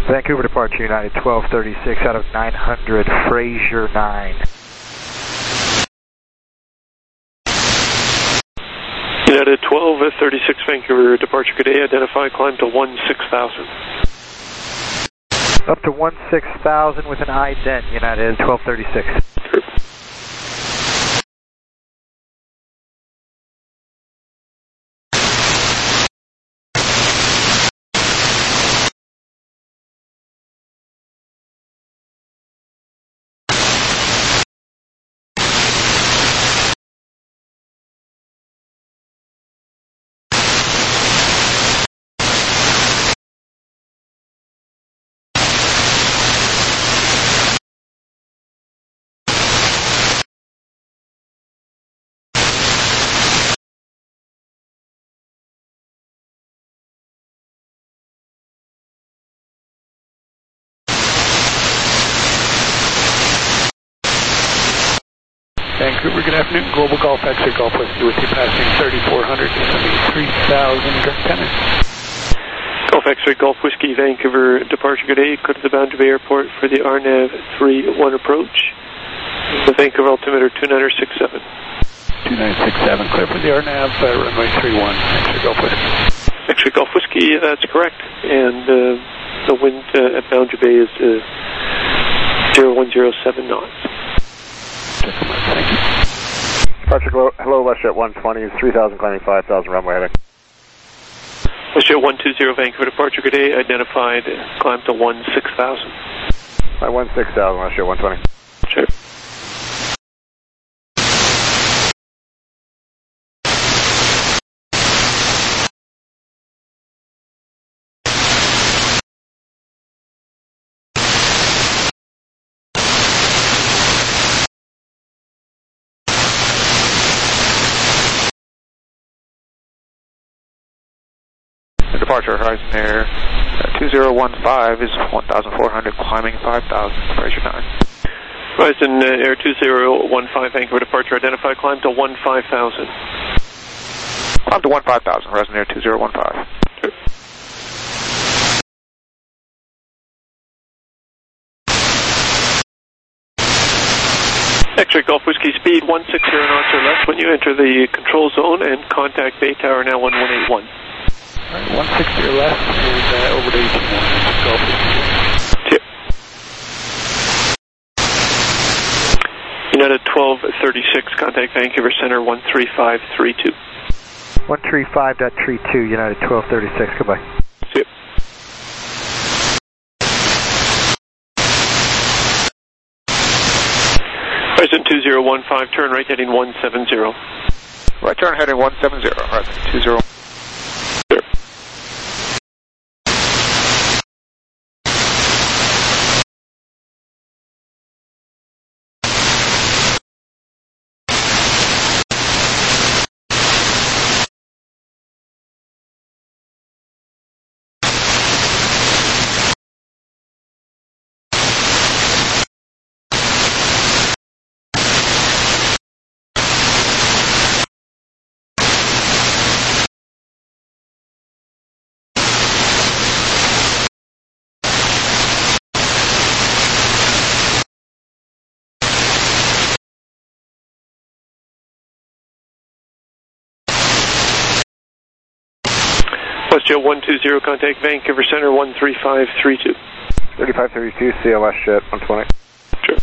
Vancouver departure United 1236 out of 900, Fraser 9. United 1236 Vancouver departure, good day, identify, climb to 16,000. Up to 16,000 with an ident, United 1236. Sure. Vancouver, good afternoon. Global Golf X-ray Golf Whiskey with you passing 3,400, 3,000, direct tenant. Golf X-ray Golf Whiskey, Vancouver departure, good day, go to the Boundary Bay Airport for the RNAV 31 approach. The Vancouver altimeter 2967. 2967, clear for the RNAV, runway 31, X-ray Golf Whiskey. X-ray Golf Whiskey, that's correct. And the wind at Boundary Bay is 0107 knots. Thank you. Departure, hello, WestJet 120 is 3,000, climbing 5,000, runway heading. WestJet 120 Vancouver departure, good day, identified, climb to 16,000. 16,000, WestJet 120. Sure. Departure Horizon Air 2015 is 1,400, climbing 5,000, Fraser 9. Horizon Air 2015 Vancouver departure, identify, climb to 15,000. Climb to 15,000, Horizon Air 2015. Sure. X-ray Golf Whiskey, speed 160 knots or less when you enter the control zone and contact Bay Tower now 1181. Right, 160 or less and over to 18 Golf Whiskey. Tip. United 1236, contact Vancouver Center 13532. 135.32, United 1236, goodbye. Tip. Horizon 2015, turn right heading 170. Right turn heading 170, Horizon 20. WestJet 120, contact Vancouver Center 13532. 3532, CLS Jet 120. Sure.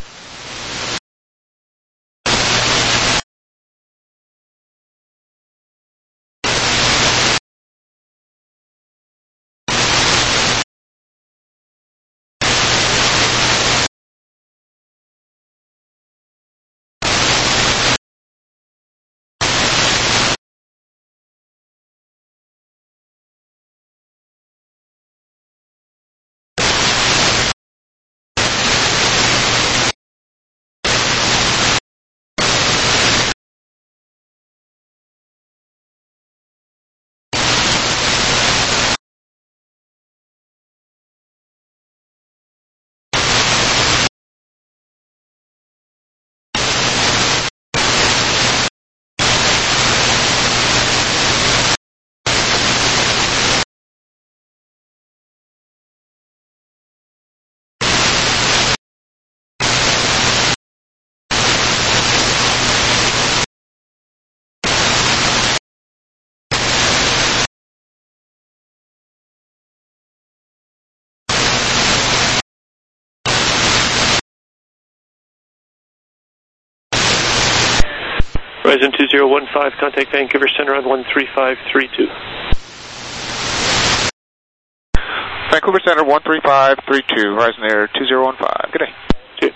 Horizon 2015, contact Vancouver Center on 13532. Vancouver Center 13532, Horizon Air 2015. Good day. Okay.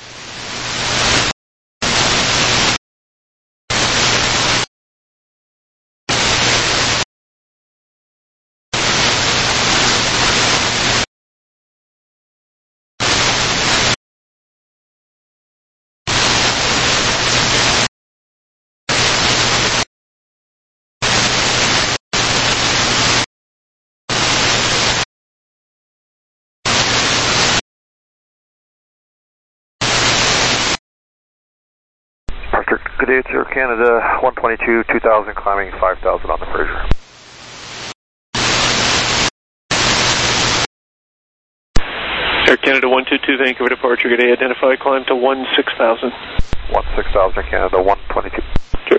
Good day, it's Air Canada 122, 2000, climbing 5000 on the Fraser. Air Canada 122, Vancouver departure, good day, identify climb to 16,000. 16,000, Air Canada 122. Sure.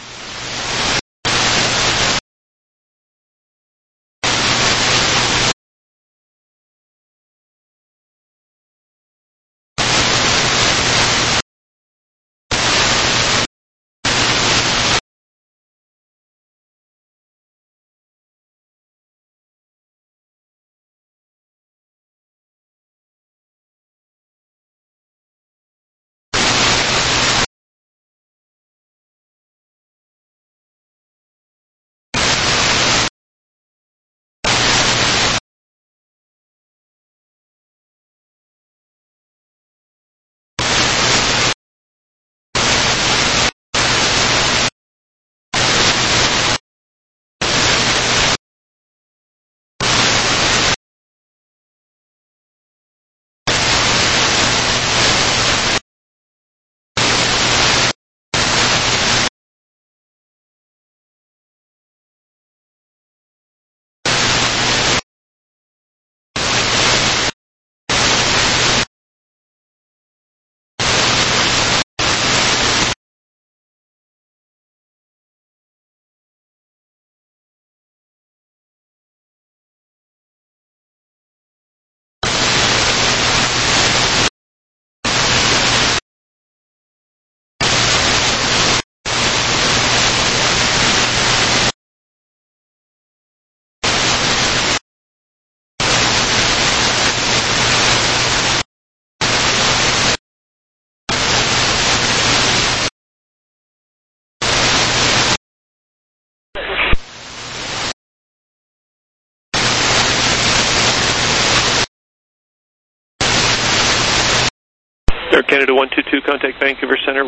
Air Canada 122, contact Vancouver Center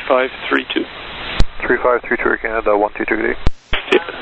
13532. 3532, Air Canada 122, good day. Yeah.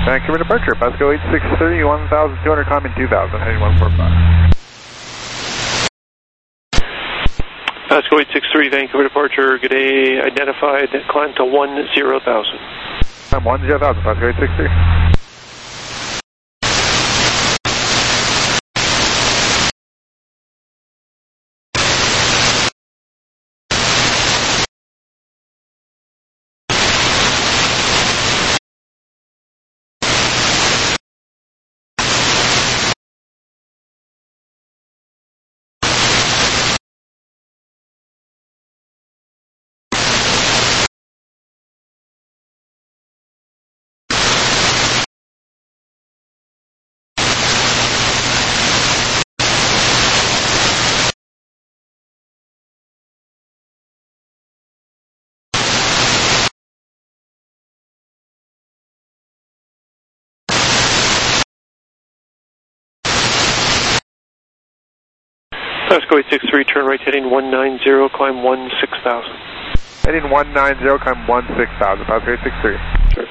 Vancouver departure, Pasco 863, 1,200, climbing 2,000, heading 145. Pasco 863, Vancouver departure, good day, identified, climb to 10,000. Climb 10,000, Pasco 863. Pasco 863, turn right heading 190, climb 16,000. Heading 190, climb 16,000, Pasco 863. Sure.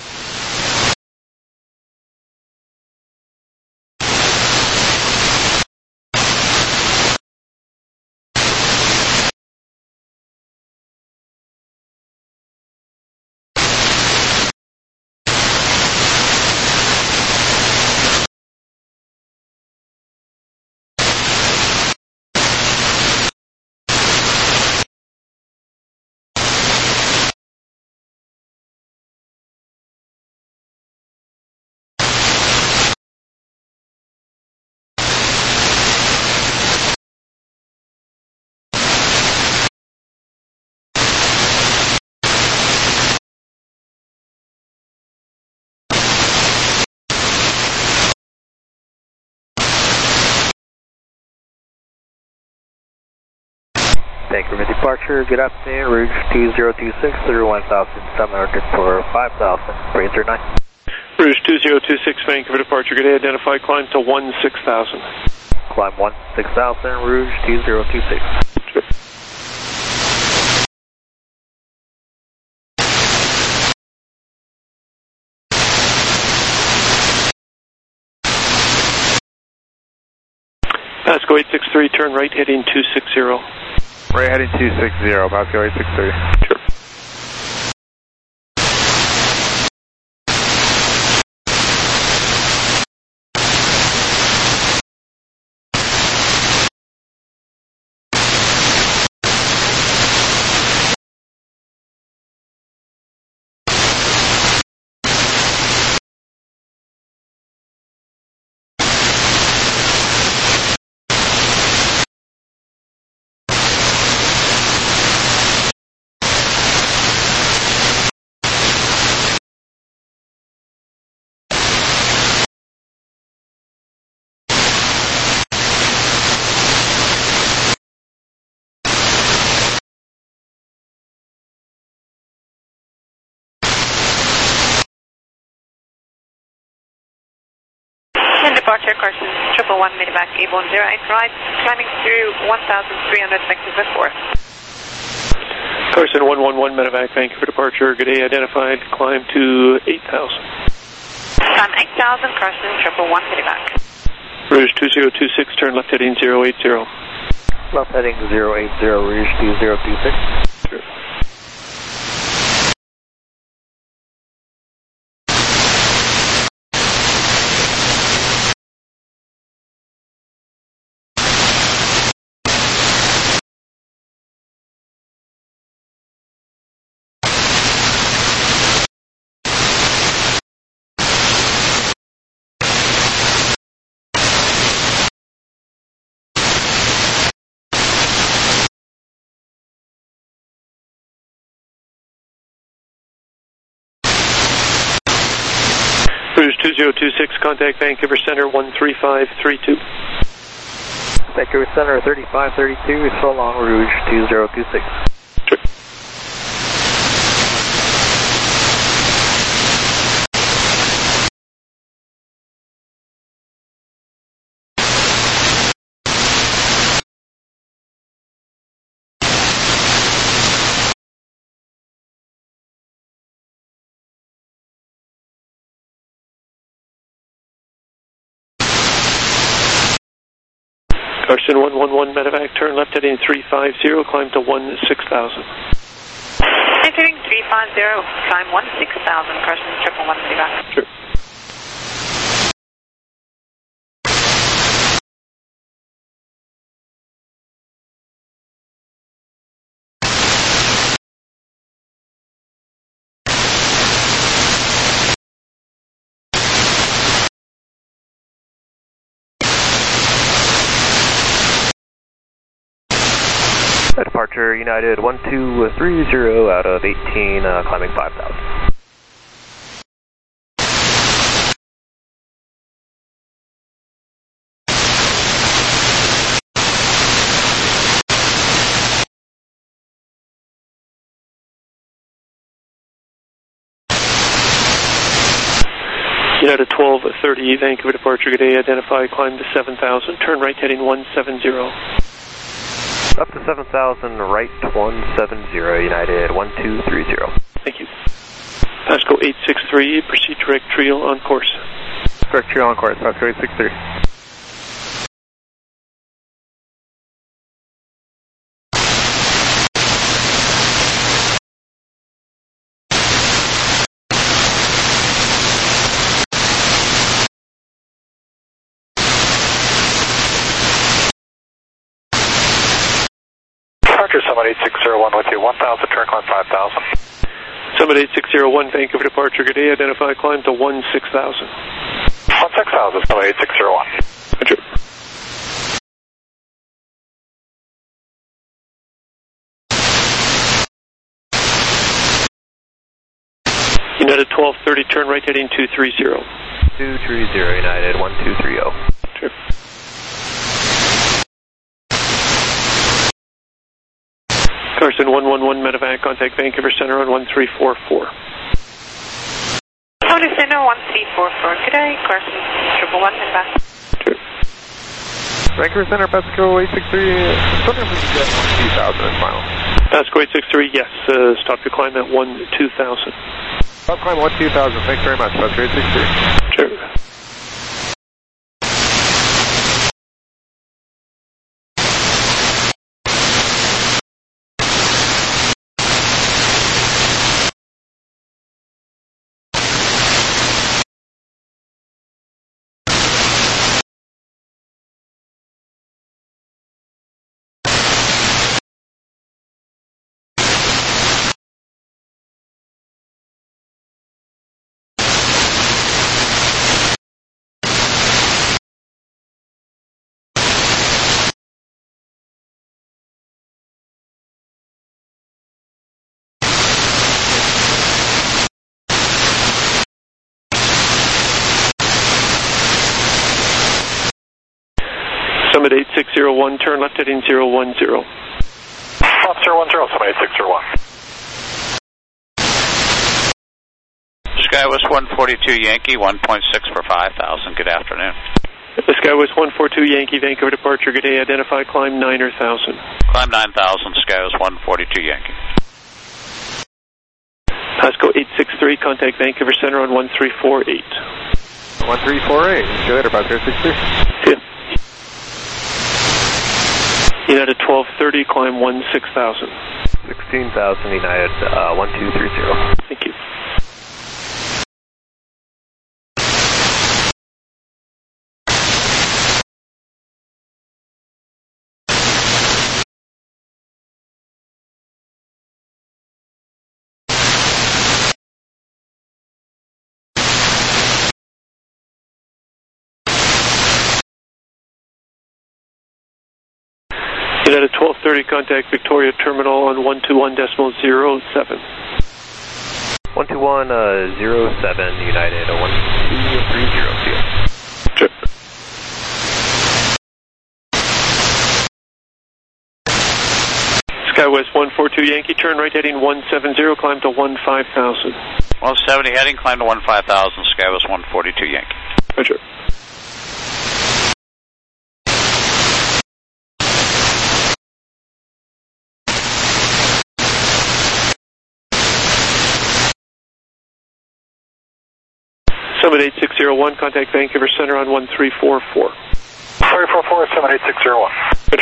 Vancouver departure, good afternoon, Rouge 2026, through 1,700 for 5,000, Razor 9. Rouge 2026, Vancouver departure, good day, identified, climb to 16,000. Climb 16,000, Rouge 2026. Sure. Pasco 863, turn right heading 260. Right heading 260, Pasco 863. Sure. Departure, Carson 111, Medivac 810, right, climbing through 1,300, Vancouver 4. Carson 111, Medivac, Vancouver departure, good day, identified, climb to 8,000. Climb 8,000, Carson 111, Medivac. Rouge 2026, turn left heading 080. Left heading 080, Rouge 2026. Sure. Rouge 2026, contact Vancouver Center 13532. Vancouver Center 3532, so long, Rouge 2026. Carson 111 medevac, turn left heading 350, climb to 16,000. Heading 350, climb 16,000, Carson 111 medevac. Sure. Departure United 1230 out of 18, climbing 5,000. United 1230, Vancouver departure, good day, identify, climb to 7,000, turn right heading 170. Up to 7,000, right 170, United 1230. Thank you. Pasco 863, proceed direct trial on course. Direct trial on course, Pasco 863. Summit 8601 with you, 1,000, turn climb 5,000. Summit 8601, Vancouver departure, good day, identify, climb to 16,000. 16,000, Summit 8601. Roger. United 1230, turn right heading 230. 230, United 1230. Sure. Carson 111 medevac, contact Vancouver Center on 1344. Vancouver Center 1344, good day, Carson 111 medevac. Sure. Vancouver Center, Pasco 863, wondering if we can get 2,000 as final. Pasco 863, yes, stop your climb at 12,000. Stop climb 12,000, thanks very much, Pasco 863. Sure. Summit 8601, turn left heading 010. Left 010, Summit 8601. Skywest 142 Yankee, 1.6 for 5,000. Good afternoon. The Skywest 142 Yankee, Vancouver departure, good day, identify, climb 9 or 1,000. Climb 9,000, Skywest 142 Yankee. Pasco 863, contact Vancouver Center on 1348. 1348, see you later, Pasco 863. See ya. United 1230, climb 16,000. 16,000, United 1230. Thank you. United 1230, contact Victoria Terminal on 121.07. 121.07, United 1230, see you. Sure. Skywest 142 Yankee, turn right heading 170, climb to 15,000. 170 heading, climb to 15,000, Skywest 142 Yankee. Roger. Summit 8601, contact Vancouver Center on 1344. 344-78601. Roger.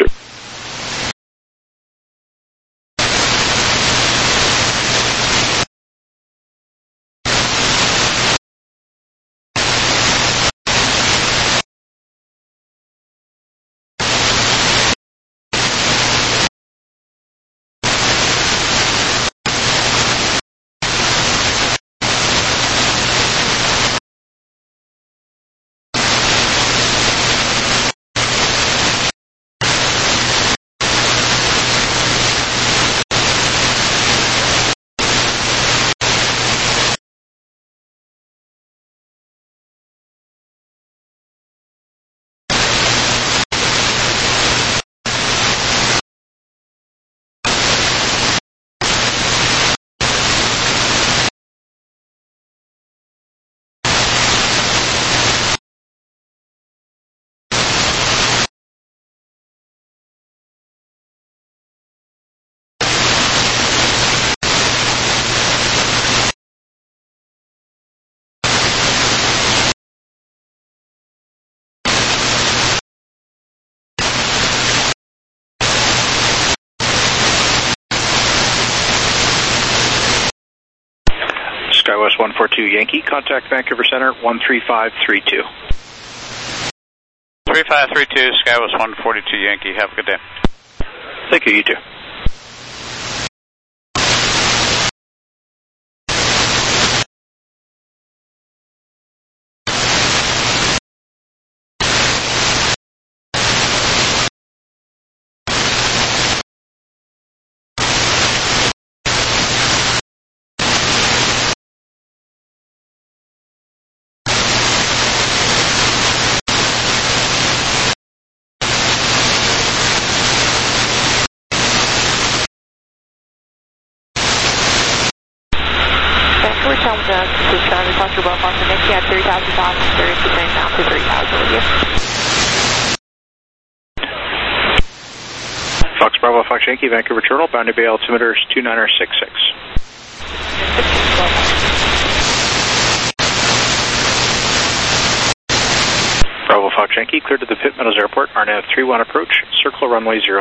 SkyWest 142 Yankee, contact Vancouver Center 13532. 3532, SkyWest 142 Yankee. Have a good day. Thank you, you too. Departure Bravo Fox Yankee at 3,000 knots, clearing to bring down to 3,000 with you. Fox Bravo Fox Yankee, Vancouver Terminal, bound to bay altimeter is 2966. Bravo Fox Yankee, cleared to the Pitt Meadows Airport, RNAV 31 approach, circle runway 07.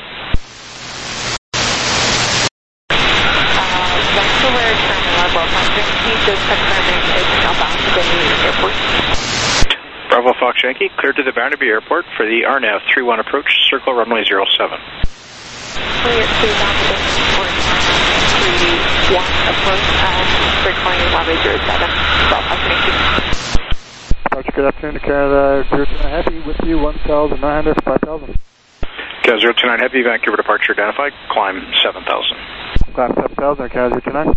Vancouver Terminal, Bravo Fox Yankee, just confirming it's southbound to the airport. Bravo Fox Yankee, cleared to the Barnaby Airport for the RNAV 31 approach, circle runway 07. Clear to down to the airport, 31 approach, circling runway 07. Bravo Fox Yankee. Good afternoon to Canada 029 Happy with you 1,900 for 5,000. Canada 029 Heavy, Vancouver departure identified, climb 7,000. Climb 7,000 Canada 029.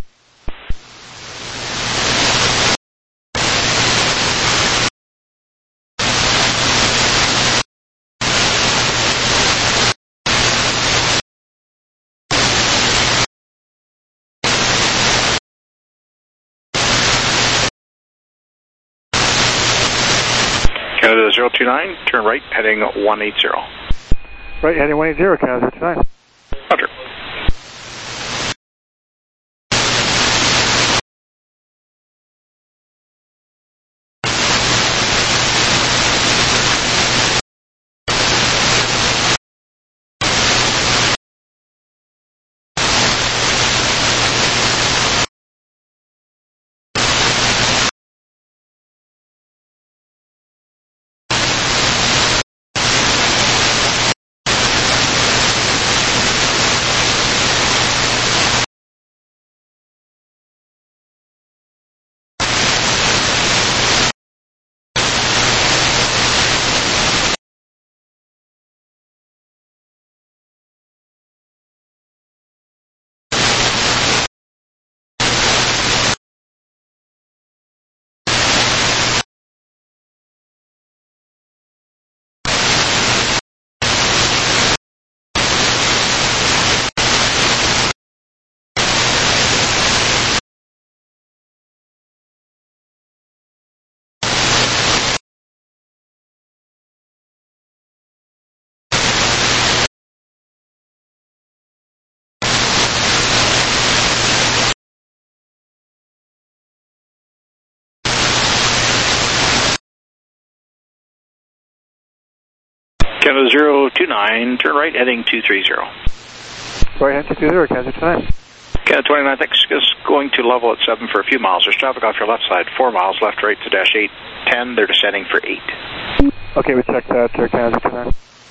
Canada 029, turn right, heading 180. Right, heading 180, Canada 029. Roger. Canada 029, turn right, heading 230. Right hand 230, Canada 29. Canada 29, thanks. Just going to level at 7 for a few miles. There's traffic off your left side, 4 miles, left, right to dash 810. They're descending for 8. Okay, we checked that, Canada 29.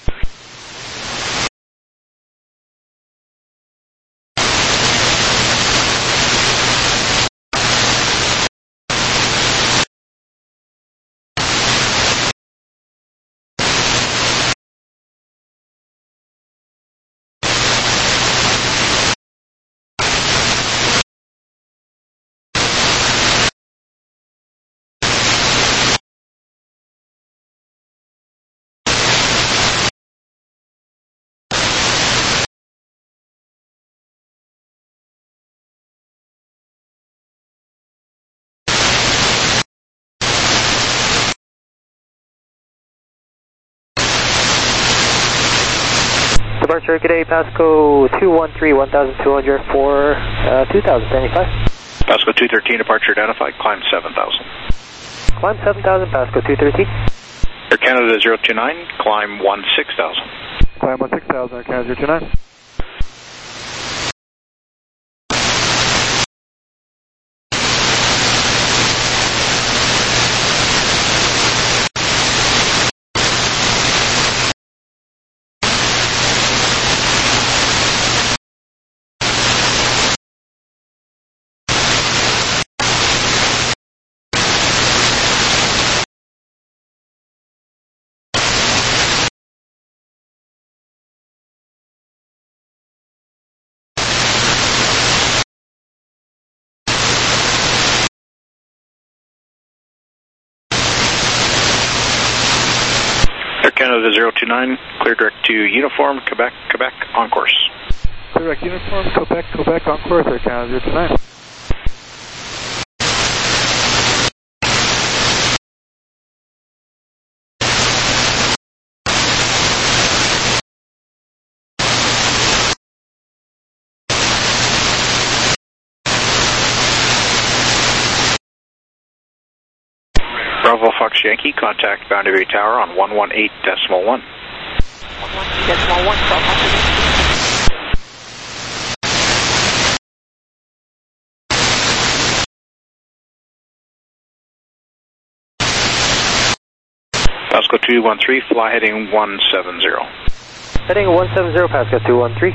Departure, good day, Pasco 213, 1200 for 2075. Pasco 213, departure identified, climb 7,000. Climb 7,000, Pasco 213. Air Canada 029, climb 16,000. Climb 16,000, Air Canada 029. Air Canada 029, clear direct to Uniform, Quebec, Quebec, on course. Direct Uniform, Quebec, Quebec, on course, Air Canada 029. Bravo Fox Yankee, contact Boundary Tower on 118.1. 118.1, 1200. Pasco 213, fly heading 170. Heading 170, Pasco 213.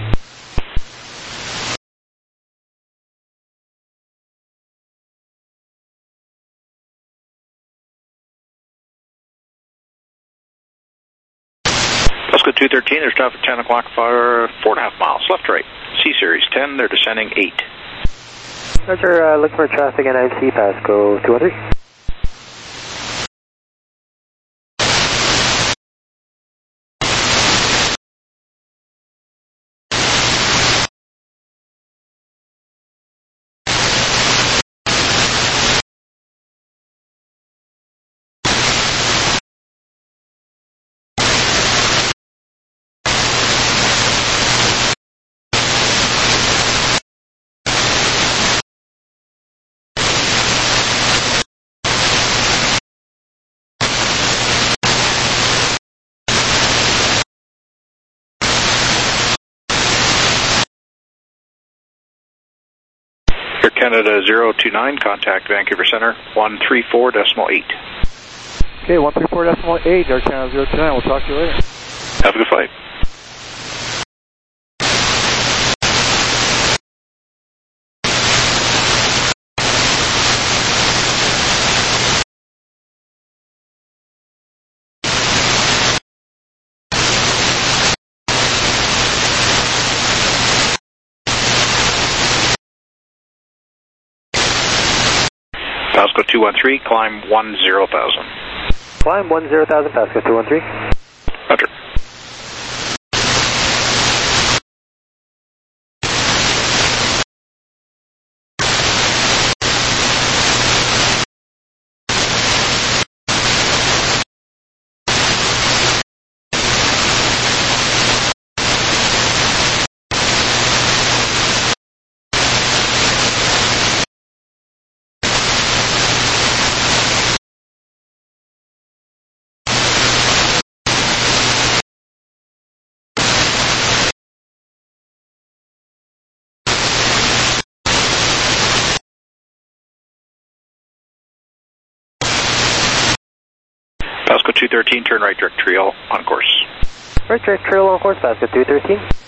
Pasco 213, there's traffic 10 o'clock for 4.5 miles, left, right. C Series 10, they're descending 8. Roger, look for traffic in IC, Pasco 213. Air Canada 029, contact Vancouver Center 134.8. Okay, 134.8, Air Canada 029. We'll talk to you later. Have a good flight. Pasco 213, climb 10,000. Climb 10,000, Pasco 213. Roger. Pasco 213, turn right direct trail on course. Right direct trail on course, Pasco 213.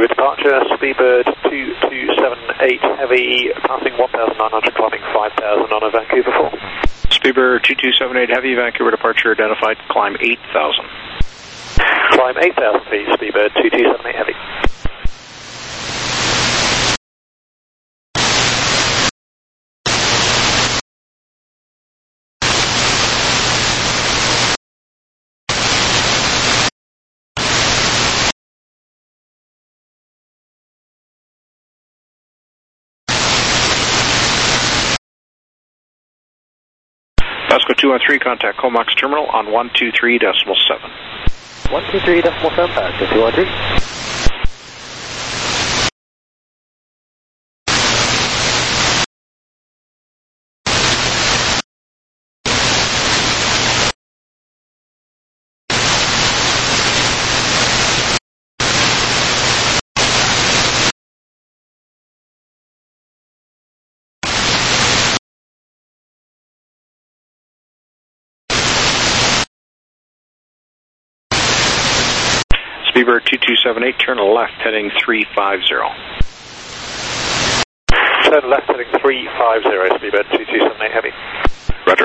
Speedbird departure, Speedbird 2278 heavy, passing 1,900, climbing 5,000 on a Vancouver 4. Speedbird 2278 heavy, Vancouver departure identified, climb 8,000. Climb 8,000 feet, Speedbird 2278 heavy. Vasco 213, contact Comox Terminal on 123.7. 123.7, Vasco 213. Speedbird 2278, turn left heading 350. Turn left heading 350, Speedbird 2278 heavy. Roger.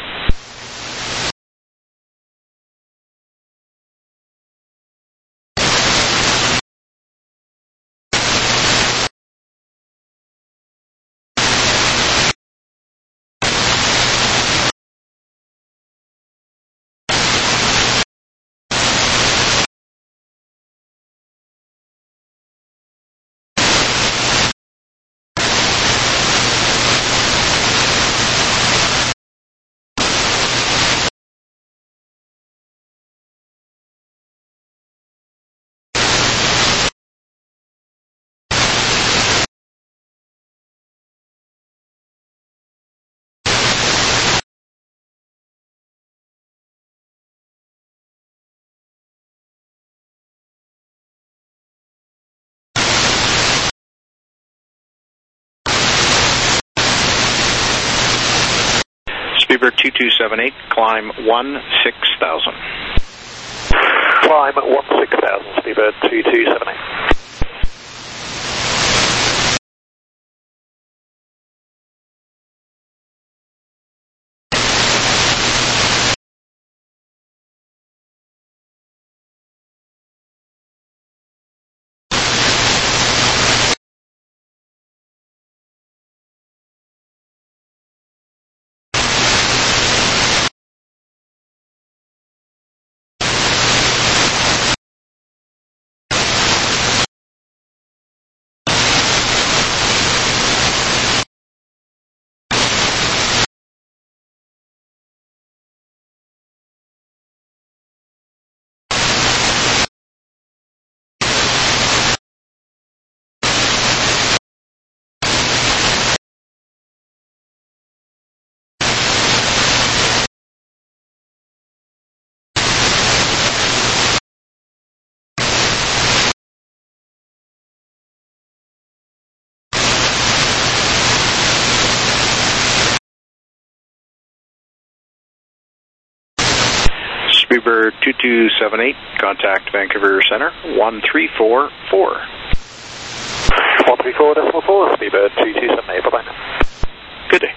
Speedbird 2278, climb 16,000. Climb 16,000, Speedbird 2278. Speedbird 2278, contact Vancouver Center 1344. 134.4, Speedbird 2278, bye-bye now. Good day.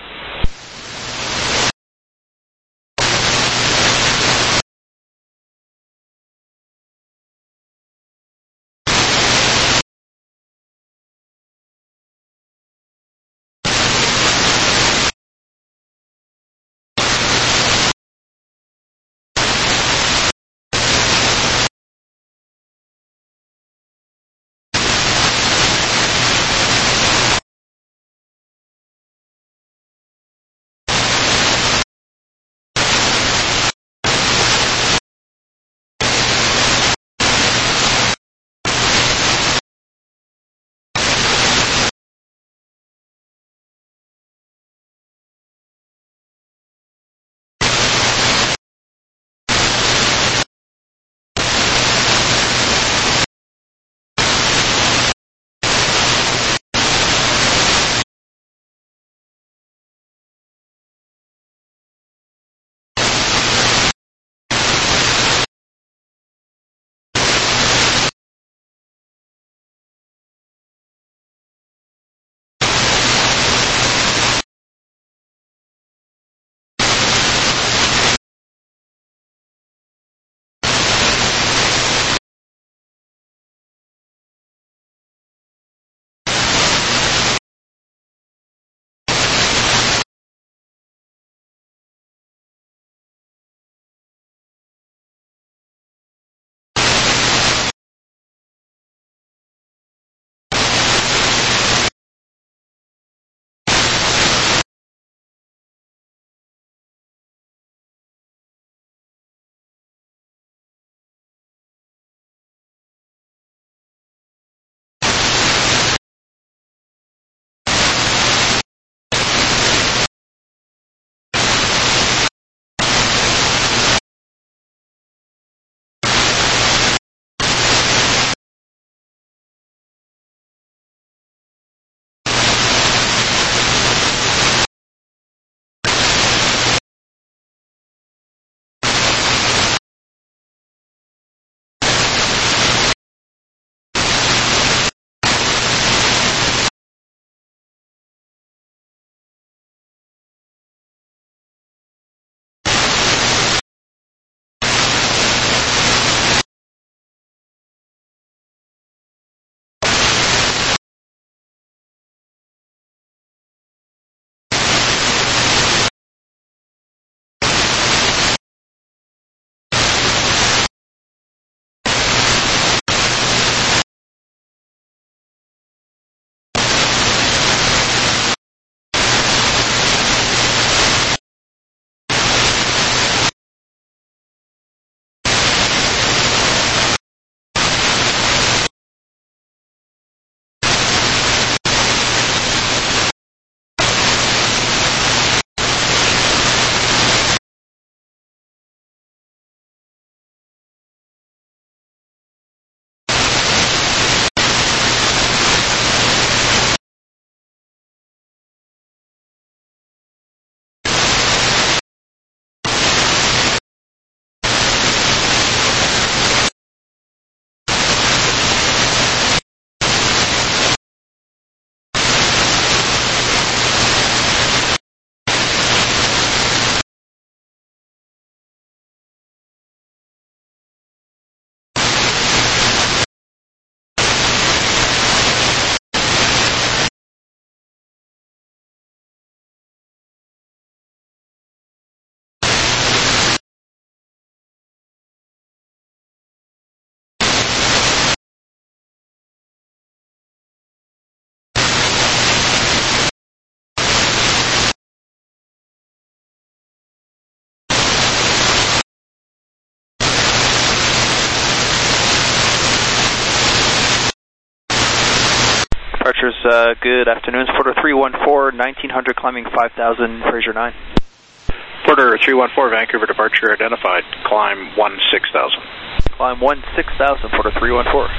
Departures, good afternoon. Porter 314, 1900 climbing 5000, Fraser 9. Porter 314, Vancouver departure identified. Climb 16,000. Climb 16,000, Porter 314.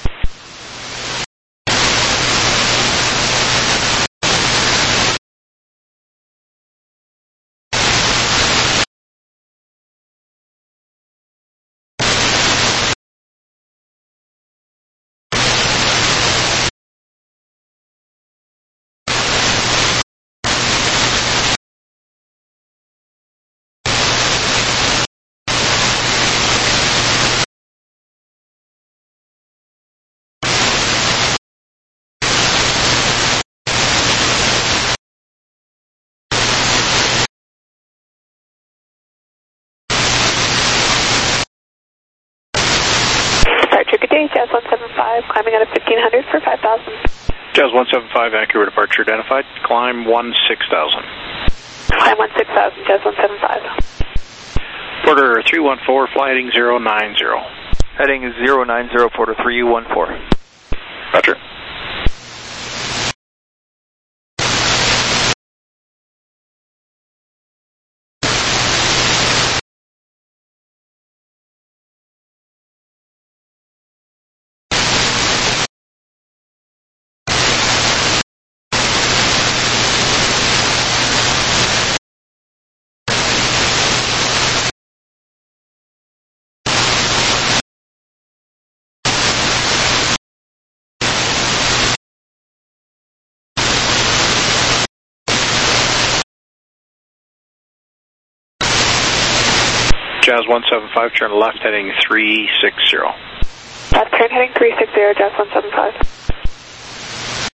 Good day, Jazz 175, climbing out of 1500 for 5,000. Jazz 175, Vancouver departure identified. Climb 16,000. Climb 16,000, Jazz 175. Porter 314, fly heading 090. Heading 090, Porter 314. Roger. Jazz 175, turn left heading 360. Left turn heading 360, Jazz 175.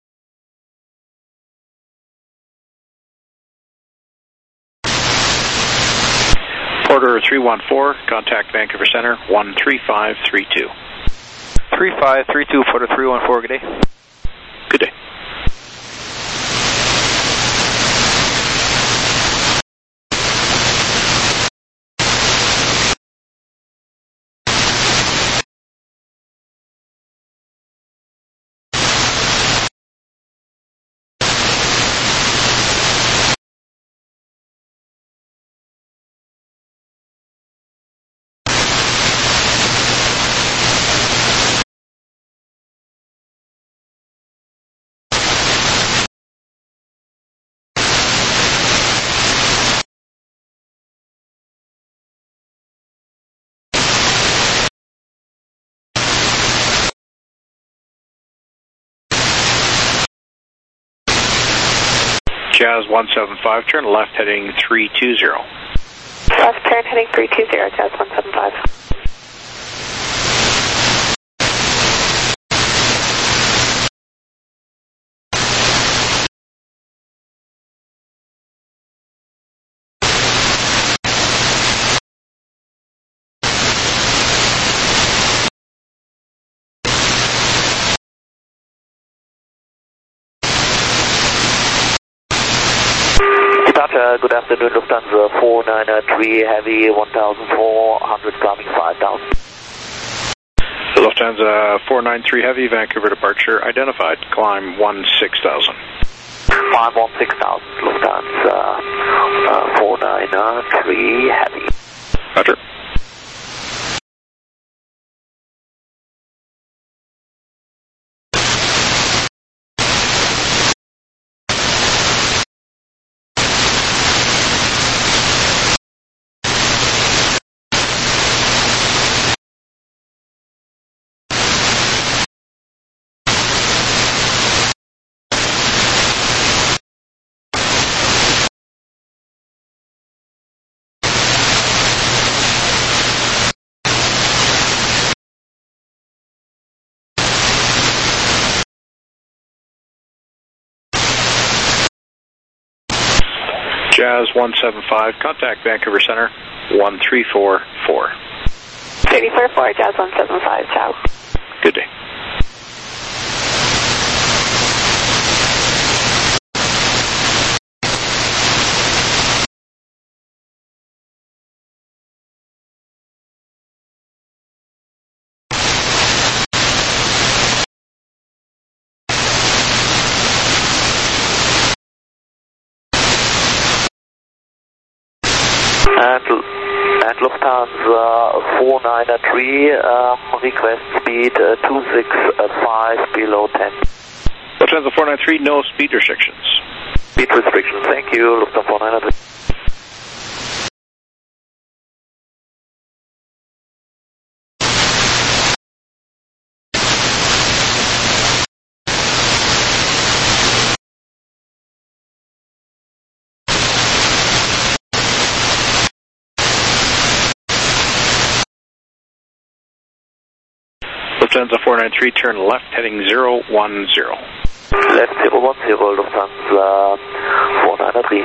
Porter 314, contact Vancouver Center 13532. 3532, Porter 314, good day. Good day. Jazz 175, turn left heading 320. Left turn heading 320, Jazz 175. Good afternoon, Lufthansa 493 Heavy 1400 climbing 5000. Lufthansa 493 Heavy, Vancouver departure identified. Climb 16,000. Climb 16,000, Lufthansa 493 Heavy. Roger. Jazz 175, contact Vancouver Center 1344. 344, Jazz 175, ciao. Good day. And Lufthansa 493, request speed 265 below 10. Lufthansa 493, no speed restrictions. Speed restrictions, thank you, Lufthansa 493. Lufthansa 493, turn left, heading 010. Left 010, Lufthansa 493.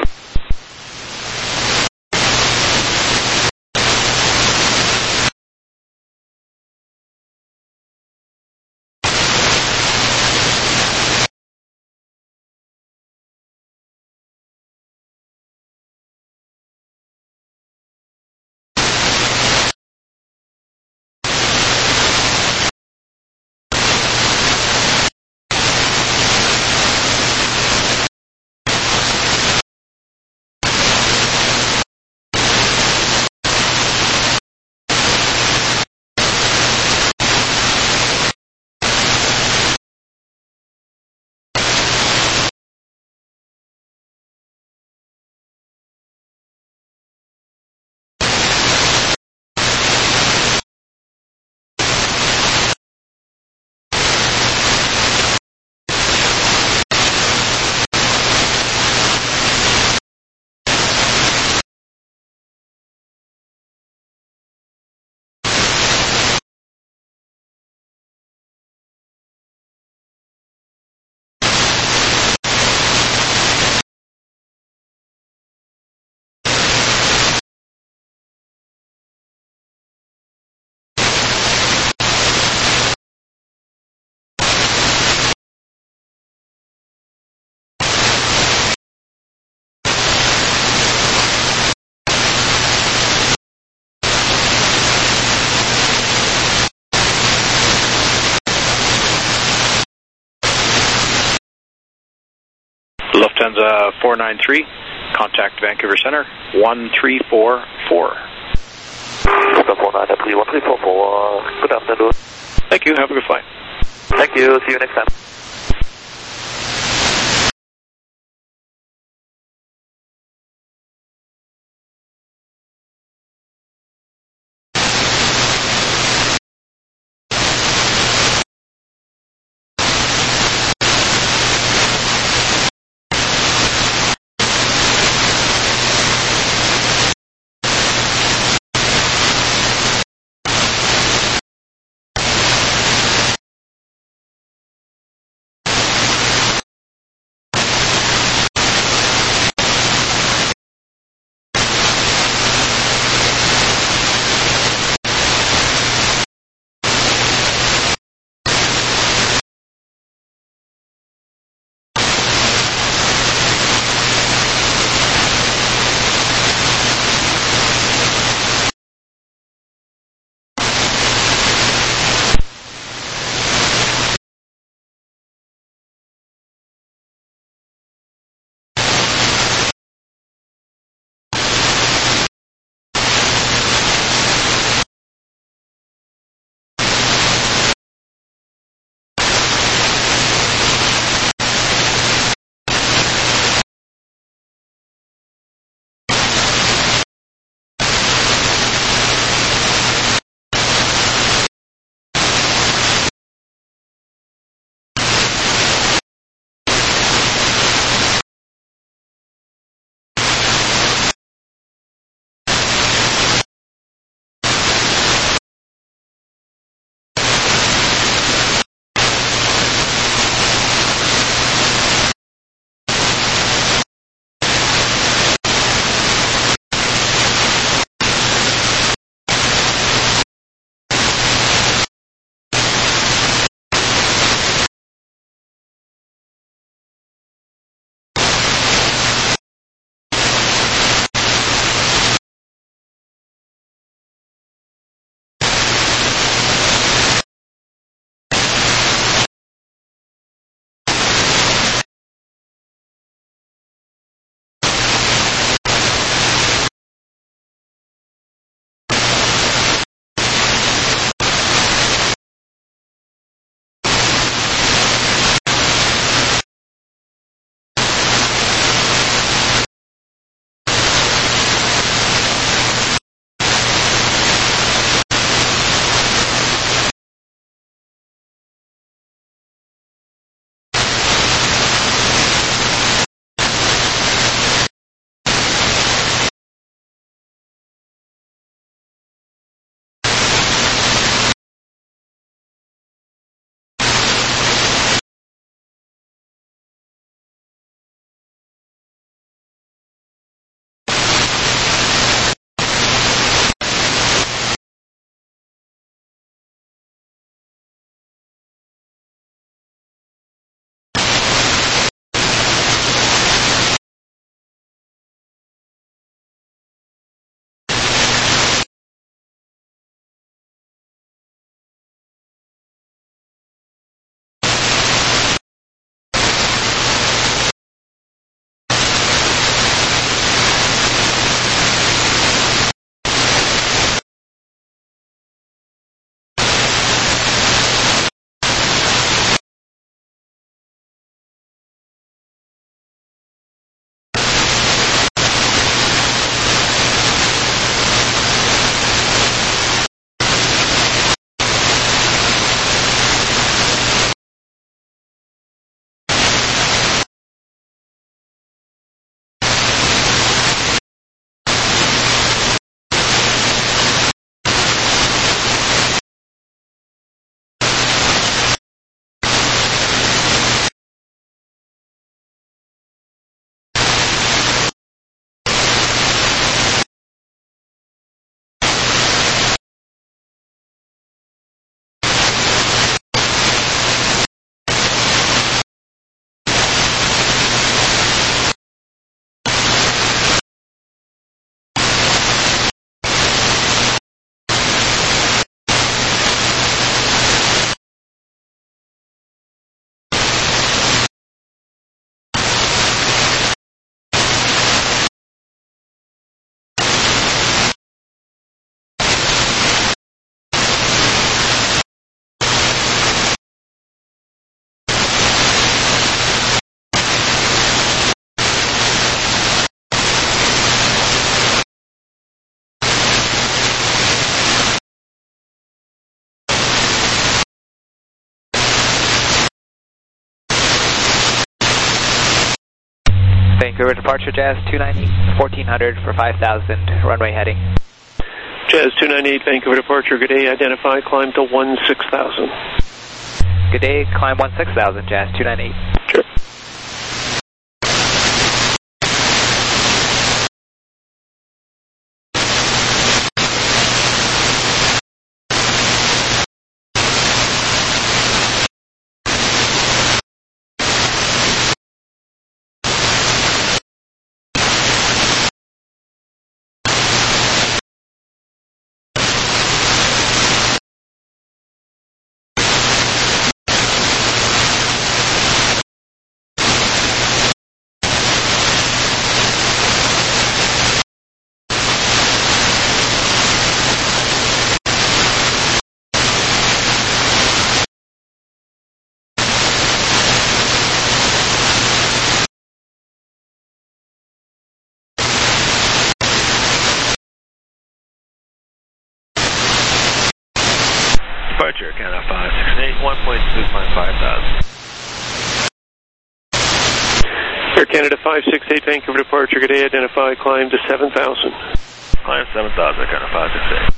Lufthansa 493, contact Vancouver Center, 1344. Lufthansa 493, 1344, good afternoon. Thank you, have a good flight. Thank you, see you next time. Vancouver departure, Jazz 298, 1400 for 5,000, runway heading. Jazz 298, Vancouver departure, good day, identify, climb to 16,000. Good day, climb 16,000, Jazz 298. Sure. Departure, Canada 568, 1.2, climb 5,000. Air Canada 568, Vancouver departure, good day, identify, climb to 7,000. Climb 7,000, Canada 568.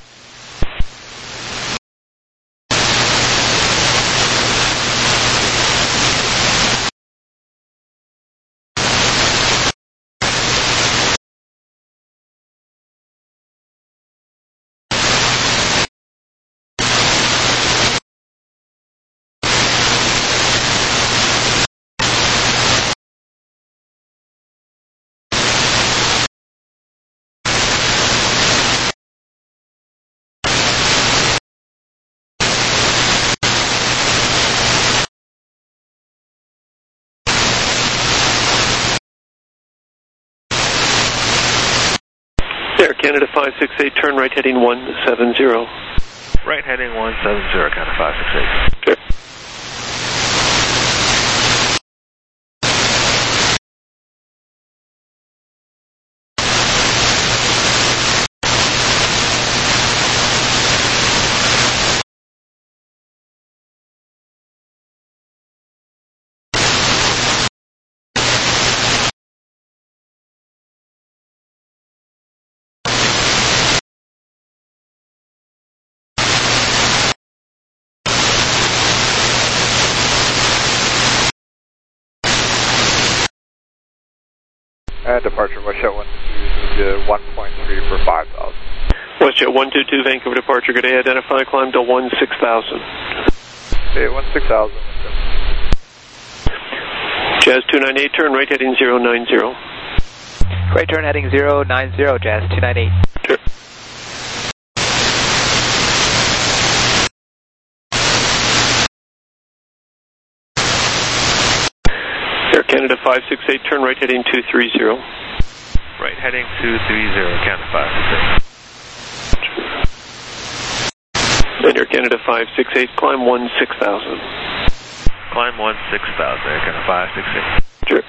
Air Canada 568, turn right heading 170. Right heading 170, Canada 568. Sure. Departure, WestJet 122 to 1.3 for 5,000. WestJet 122, Vancouver departure, good day, identify, climb to 16,000. Okay, 16,000. Jazz 298, turn right heading 090. Right turn heading 090, Jazz 298. Sure. Air Canada 568, turn right heading 230. Right heading 230, Canada 568. And Air Canada 568, climb 16,000. Climb 16,000, Air Canada 568. Sure.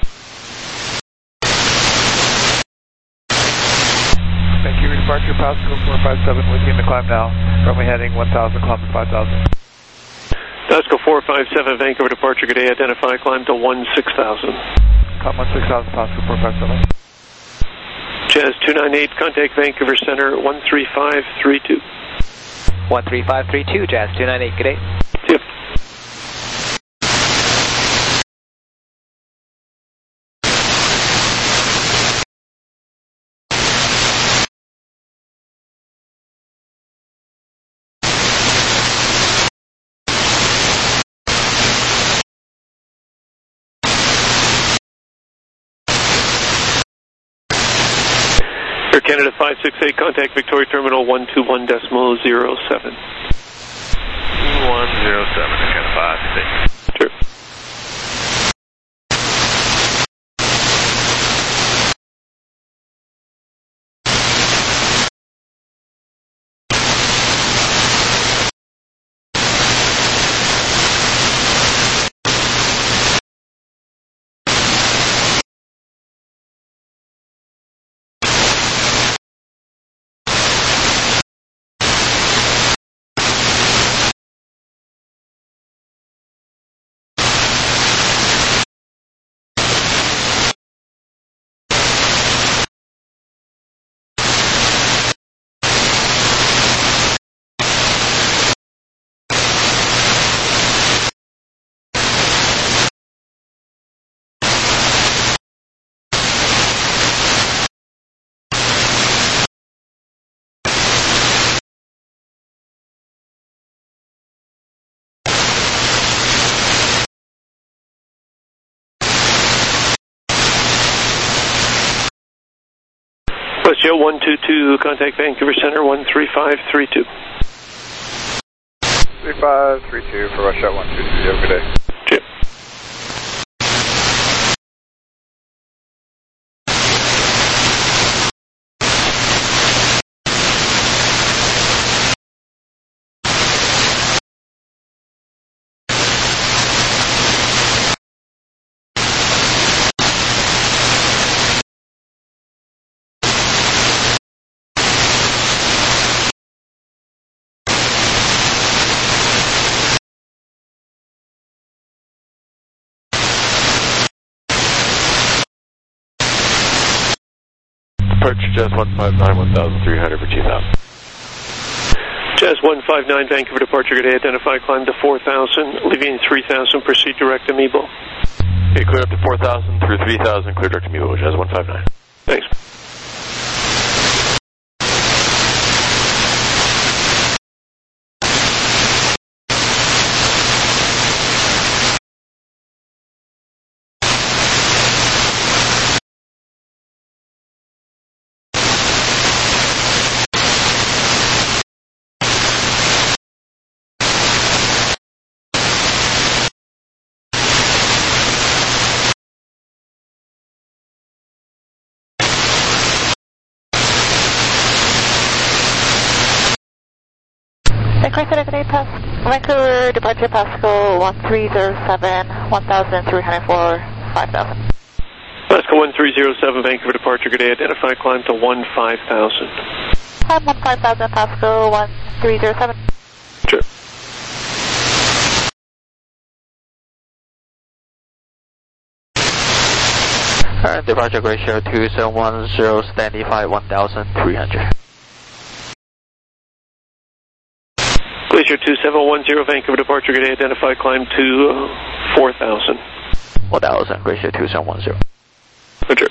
Vancouver departure, Pasco 457 with you in the climb now. Runway heading 1,000, climb to 5,000. Pasco 457, Vancouver departure, good day, identify, climb to 16,000. Climb 16,000, Pasco 457. Jazz 298, contact Vancouver Center 13532. 13532, Jazz 298, good day. See you. Air Canada 568, contact Victoria Terminal 121.07. 2107, Canada 568. Sure. Glacier 122, contact Vancouver Center 13532. 3532 for Russia 122. Have a good day. Cheers. Departure Jazz 159, 1,300 for 2,000. Jazz 159, Vancouver departure, good day, identify, climb to 4,000, leaving 3,000, proceed direct to Amiable. Okay, clear up to 4,000 through 3,000, clear direct to Amiable, Jazz 159. Thanks. Vancouver departure Pascal 1307, 1,304, 5,000. Pascal 1307, Vancouver departure, good day, identify, climb to 15,000. Climb 15,000, Pascal 1307. Sure. Current departure Glacier 2710, standby 1,300. Glacier 2710, Vancouver departure, good day, identify, climb to 4,000. 1,000, Glacier 2710. Roger.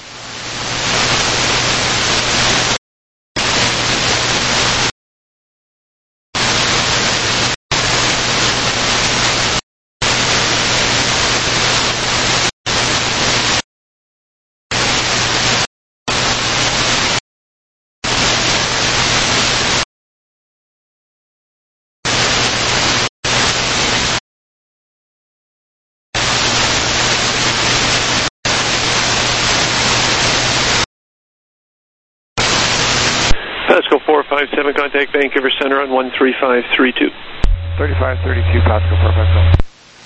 Pascal 457, contact Vancouver Center on 13532. 3532, Pascal 457.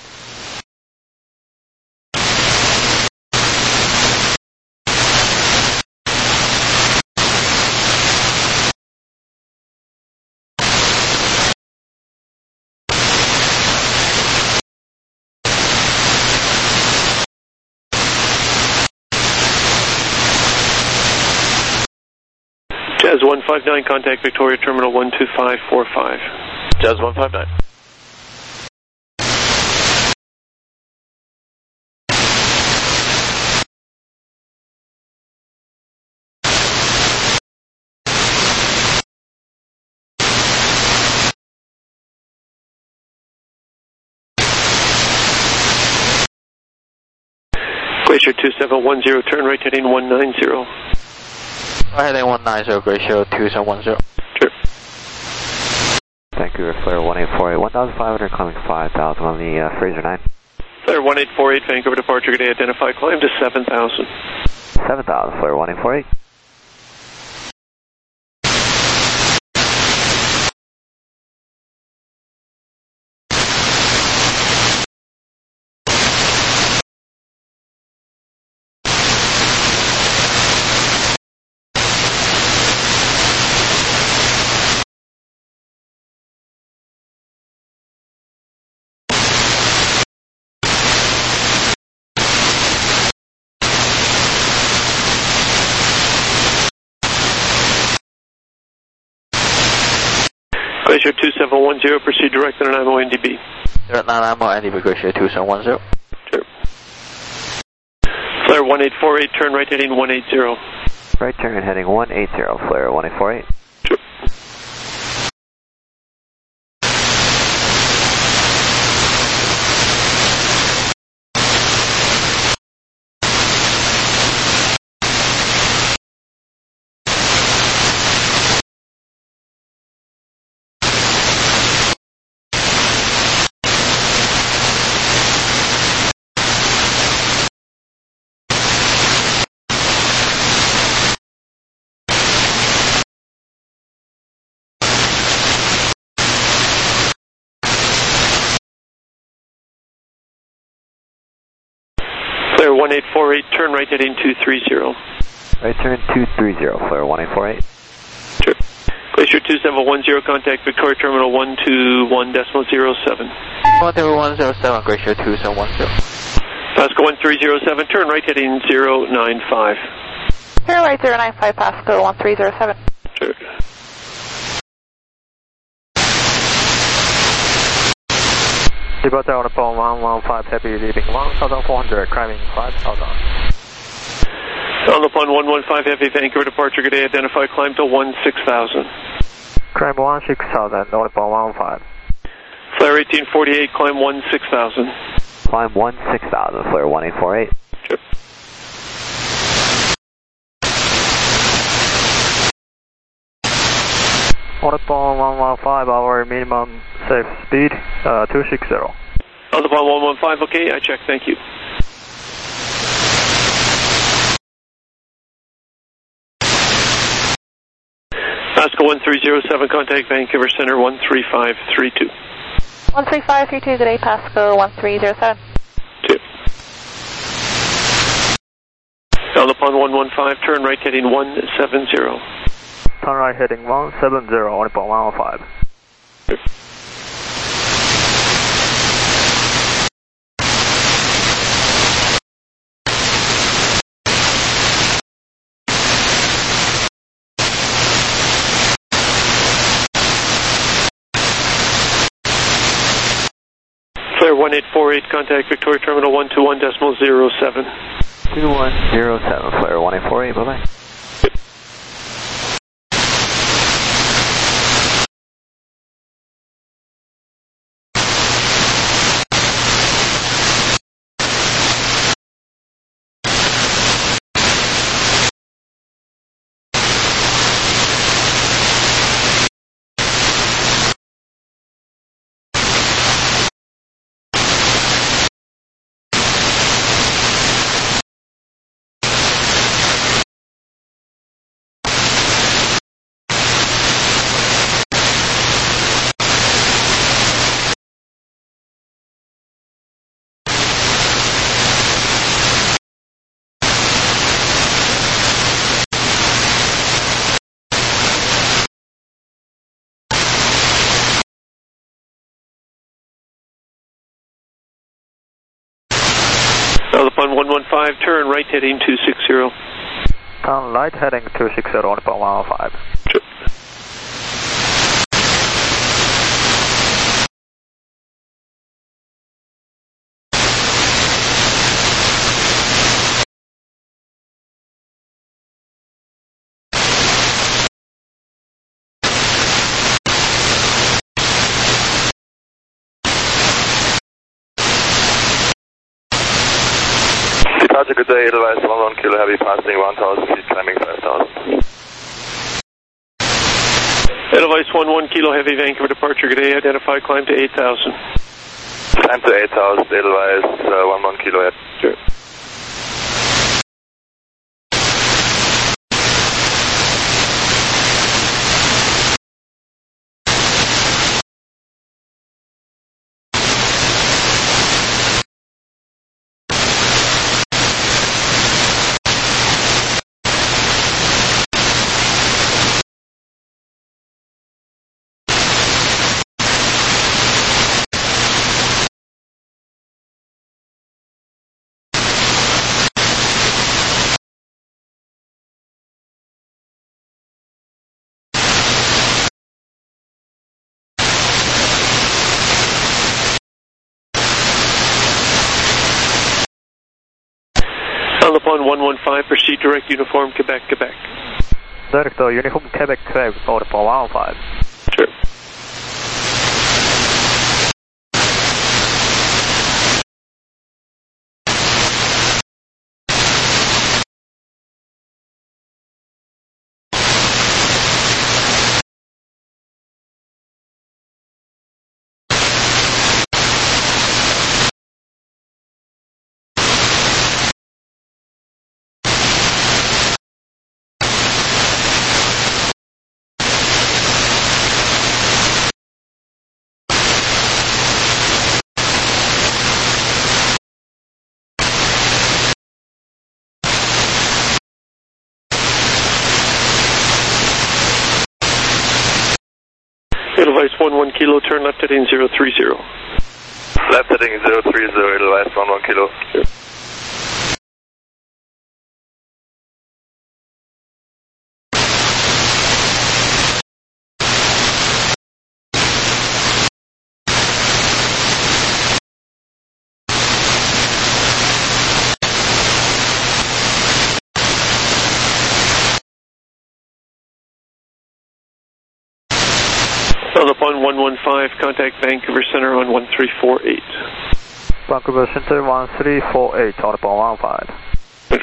Jazz 159, contact Victoria Terminal 12545. Jazz 159. Glacier 2710, turn right heading 190. Heading 190, Glacier 2710. Sure. Vancouver Flare 1848, 1,500, climbing 5,000 on the Fraser 9. Flare 1848, Vancouver departure, good day, identify, climb to 7,000. 7,000, Flare 1848. Glacier 2710, proceed direct on IMO NDB. Direct on IMO NDB, Glacier 2710. Sure. Flare 1848, turn right heading 180. Right turn heading 180, Flare 1848. Sure. Flare 1848, turn right heading 230. Right turn 230, Flare 1848. Sure. Glacier 2710, contact Victoria Terminal 121.07. 12107, Glacier 2710. Pasco 1307, turn right heading 095. Turn right 095, Pasco 1307. Sure. Departure on the phone 115 heavy leaving 1400, climbing 5000. On the pond 115 heavy, Vancouver departure, good day, identify, climb to 16,000. Climb 16,000, on the phone 15. Flare 1848, climb 16,000. Climb 16,000, Flare 1848. Sure. On the phone 115, our minimum safe speed 260. On the pond 115, okay, I check, thank you. Pasco 1307, contact Vancouver Center 13532. 13532, good day, Pasco 1307. 2. On the pond 115, turn right heading 170. Turn right heading 170, on the phone 115. Flare 1848, contact Victoria Terminal 121.07. 2107, Flare 1848, bye-bye. On the pond 115, turn right heading 260. Turn right heading 260, on the phone 115. Sure. Departure, good day, Edelweiss 11 kilo heavy, passing 1,000 feet, climbing 5,000. Edelweiss 11 kilo heavy, Vancouver departure, good day, identify, climb to 8,000. Climb to 8,000, Edelweiss 11 kilo heavy. Sure. On the pond 115, proceed direct uniform Quebec, Quebec. Direct uniform Quebec, Quebec, on the phone 115. Sure. Edelweiss 11 Kilo, turn left heading 030. Left heading 030, Edelweiss 11 Kilo. Sure. Upon 115, contact Vancouver Center on 1348. Vancouver Center 1348, Autobahn 15.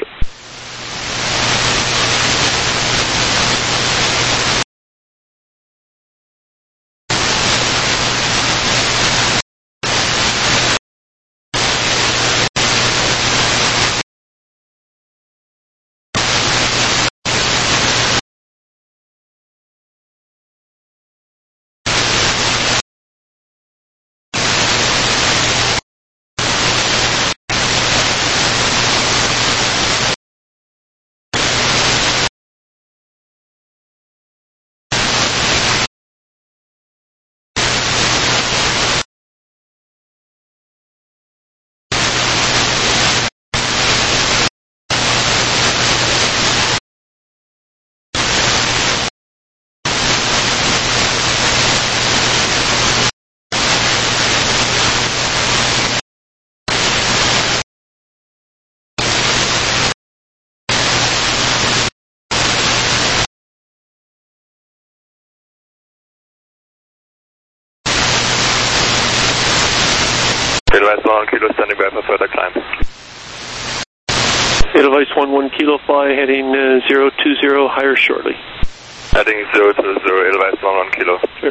Edelweiss 11 Kilo, standing by for further climb. Edelweiss 11 Kilo, fly heading 020, higher shortly. Heading 020, Edelweiss 11 Kilo. Sure.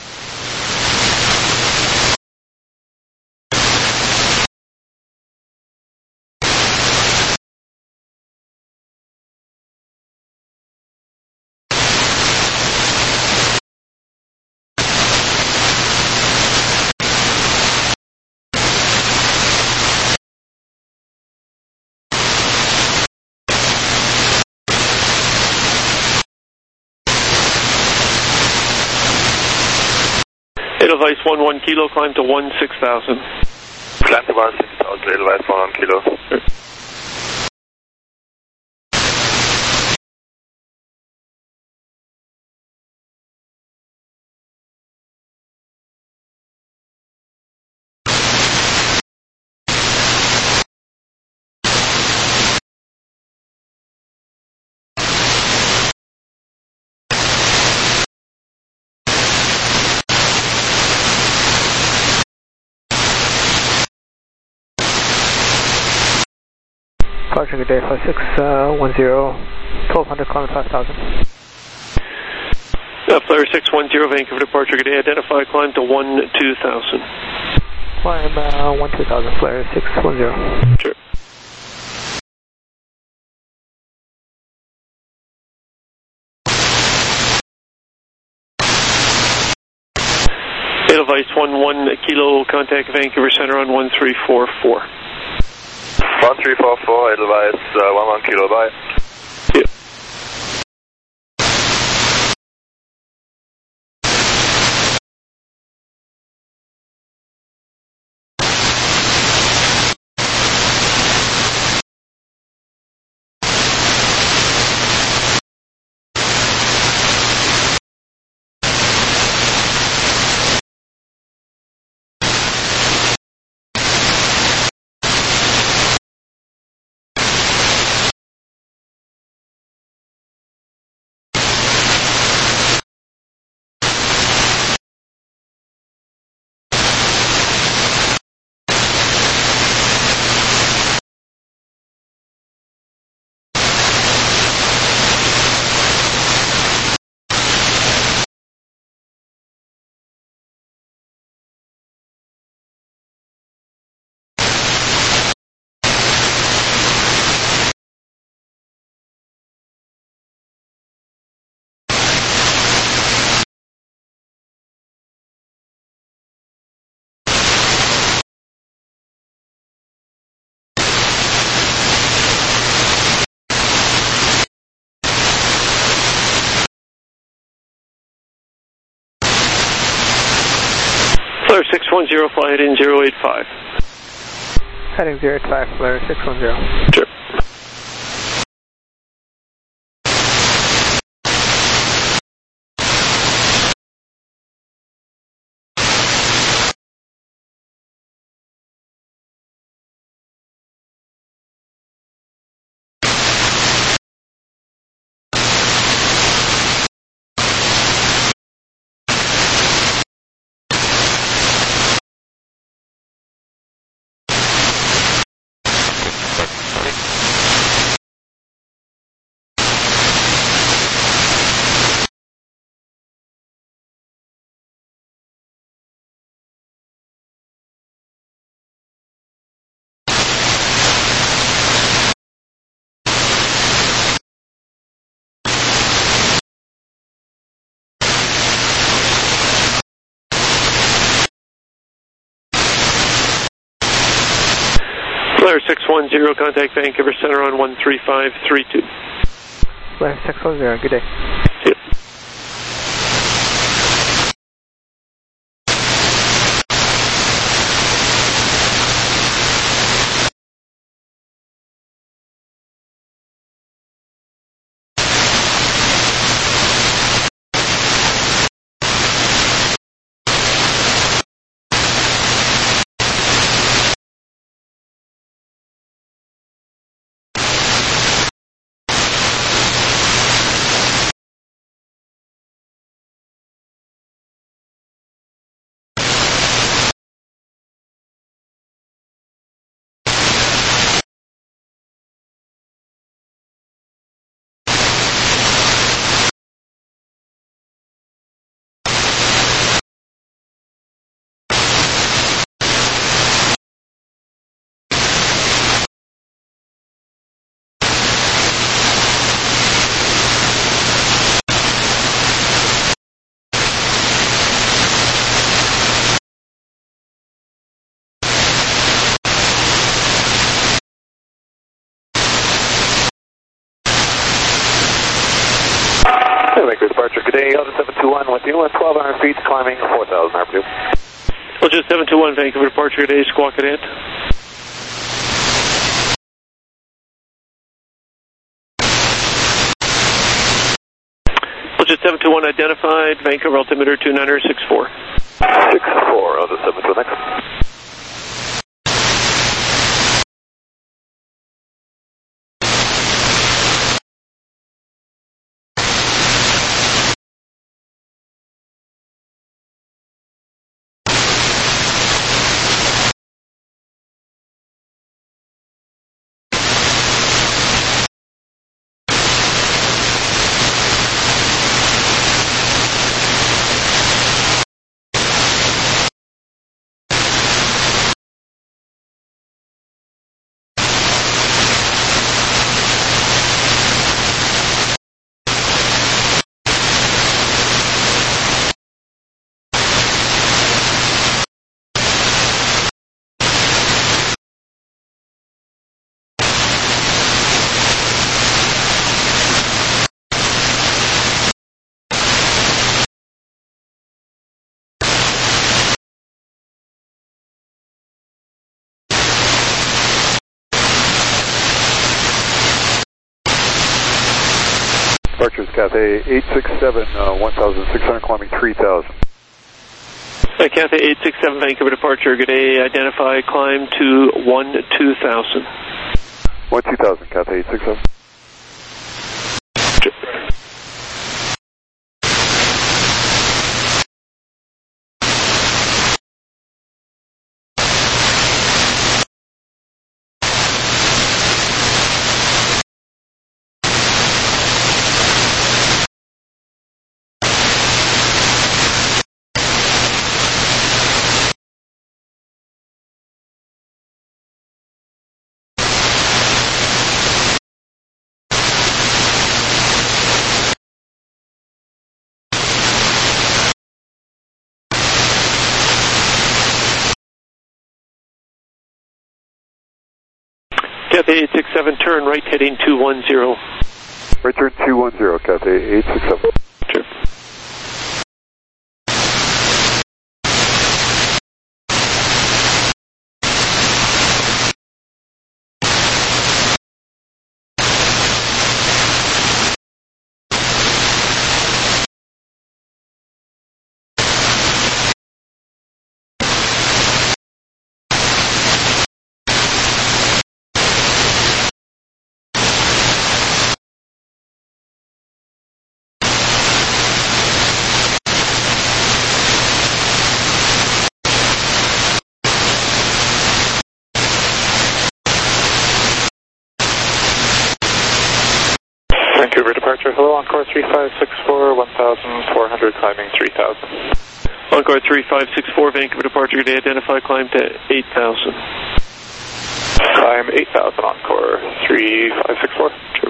Edelweiss 11 Kilo, climb to 16,000. Climb to 16,000, Edelweiss 11 Kilo. Sure. Departure, good day, 5610, 1200, climb 5000. Flare 610, Vancouver departure, good day, identify, climb to 12,000. Climb 12,000, flare 610. Sure. Edelweiss 11 Kilo, contact Vancouver Center on 1344. 1344, Edelweiss 11 Kilo, bye. 610, fly heading 085. Heading 085, Flare 610. Sure. Flare 610, contact Vancouver Center on 13532. Flare 610, good day. See you. Vancouver departure, good day, Delta 721 with you at 1,200 feet, climbing 4,000 RPM. Delta 721, Vancouver departure today, squawk it in. Delta 721 identified, Vancouver altimeter 2964. 64, Delta 721 next. Departures Cathay 867, 1,600 climbing 3,000. Cathay 867, Vancouver departure, good day, identify, climb to 12,000. 12,000, Cathay 867. Cathay 867, turn right heading 210. Right turn 210, Cathay 867. Sure. Vancouver departure, hello, Encore 3564, 1,400, climbing 3,000. Encore 3564, Vancouver departure, good day, identify, climb to 8,000. Climb 8,000, Encore 3564. True.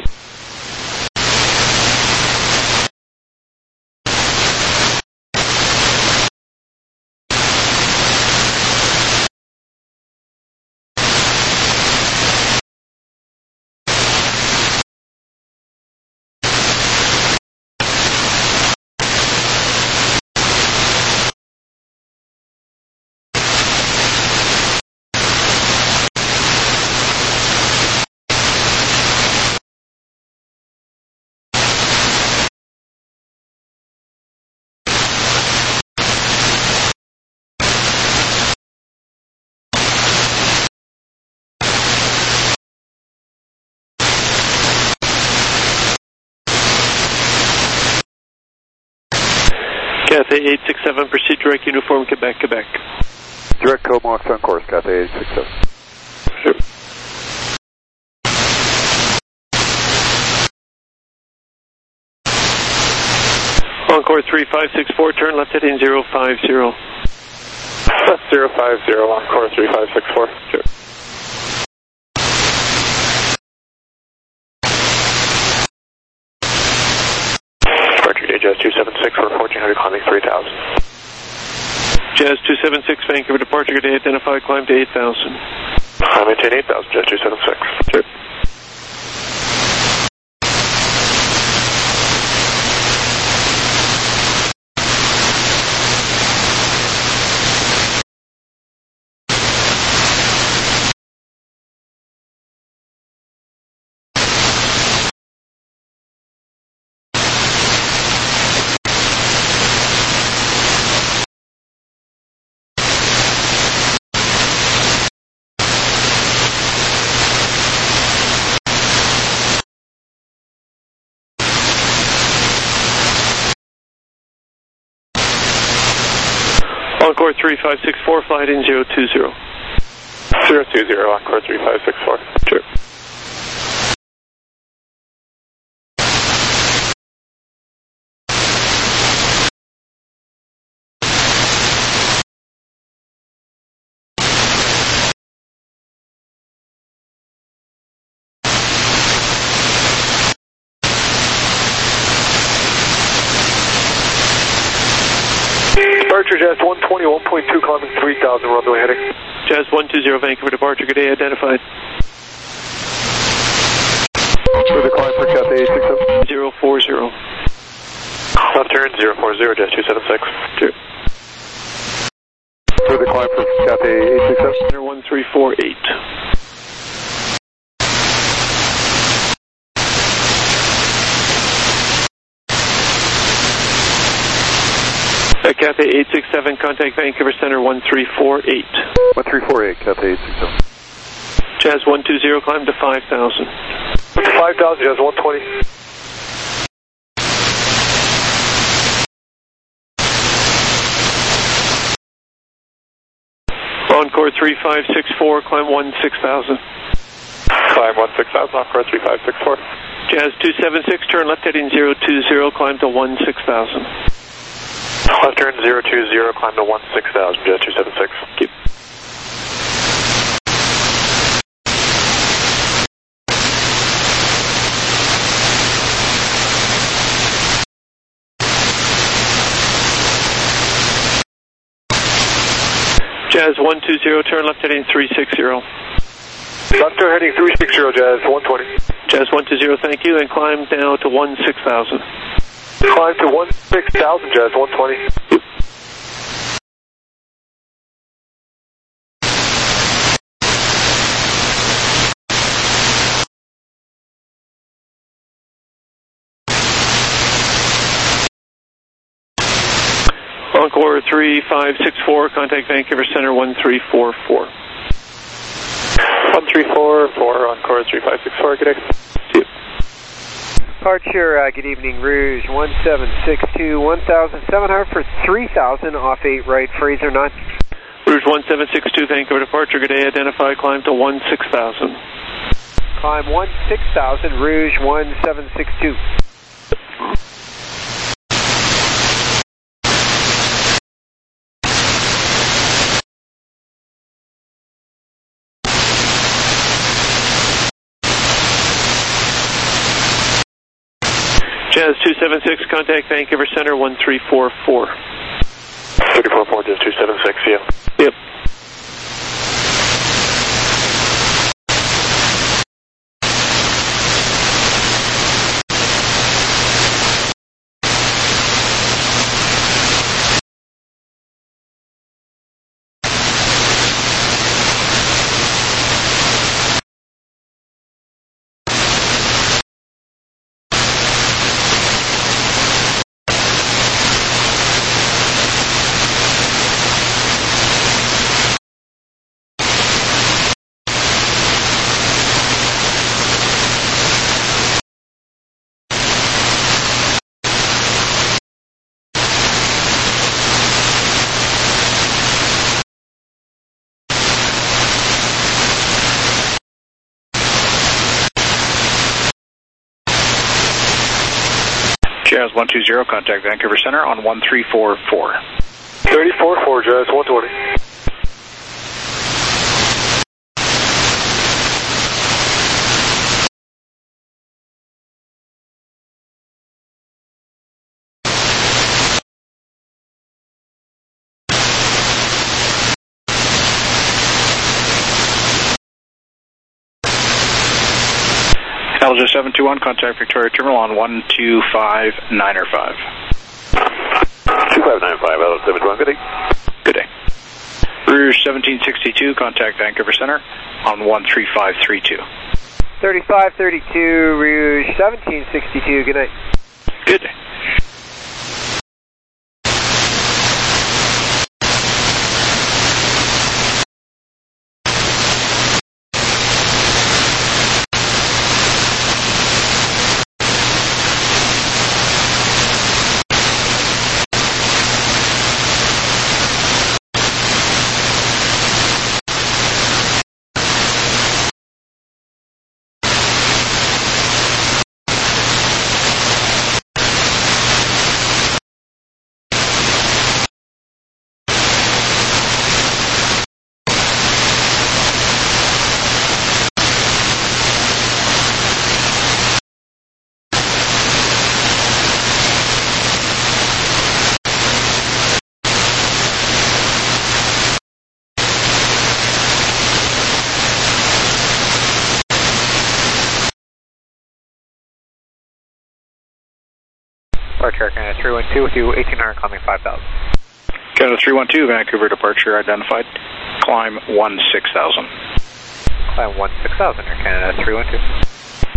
Cathay 867, proceed direct uniform, Quebec, Quebec. Direct Comox on course, Cathay 867. Sure. Encore 3564, turn left heading 050. Left 050, Encore 3564. Sure. Jazz 276 for 1400, climbing 3000. Jazz 276, Vancouver departure, good day, identify, climb to 8,000. I maintain 8,000, Jazz 276. Sure. Encore 3564, flight in 020. 020, Encore 3564. Sure. Departure Jazz 120, 1.2, climbing 3,000, runway heading. Jazz 120, Vancouver departure, good day, identified. Further climb for Cathay 867. 040. Left turn 040, Jazz 276. Sure. Further climb for Cathay 867. 1348. Cathay 867, contact Vancouver Center 1348. 1348, Cathay 867. Jazz 120, climb to 5,000. 5,000, Jazz 120. Encore 3564, climb 16,000. Climb 16,000, Encore 3564. Jazz 276, turn left heading 020, climb to 16,000. Left turn 020, climb to 16,000, Jazz 276. Keep. Jazz 120, turn left heading 360. Left turn heading 360, Jazz 120. Jazz 120, thank you, and climb down to 16,000. Climb to 16,000, Jazz 120. Encore 3564, contact Vancouver Center 1344. 1344, Encore 3564, good day. Departure, good evening, Rouge 1762, 1,700 for 3,000 off 8 right, Fraser 9. Rouge 1762, Vancouver departure, good day, identify, climb to 16,000. Climb 16,000, Rouge 1762. Jazz 276, contact Vancouver Center 1344. 344, Jazz 276, yeah. Yep. Jazz 120, contact Vancouver Center on 1344. 344, Jazz 120. Alger 721, contact Victoria Terminal on 125905. 2595, Alger 721, good day. Good day. Rouge 1762, contact Vancouver Center on 13532. 3532, Rouge 1762, good night. Good day. Departure Canada 312 with you, 1800 climbing 5,000. Canada 312, Vancouver departure identified. Climb 16,000. Climb 16,000, Air Canada 312.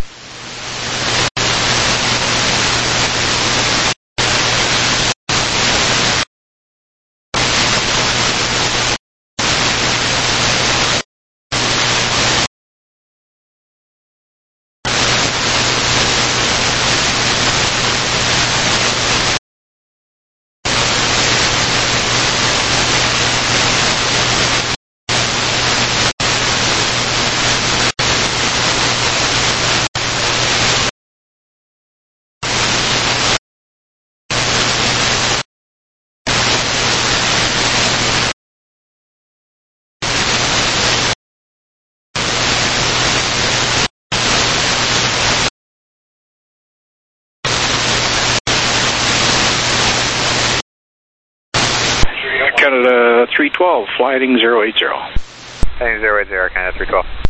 Canada 312, fly heading 080. Heading 080, Canada 312.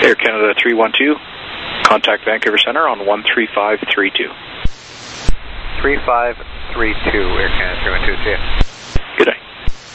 Air Canada 312, contact Vancouver Center on 13532. 3532, Air Canada 312, see ya. Good night.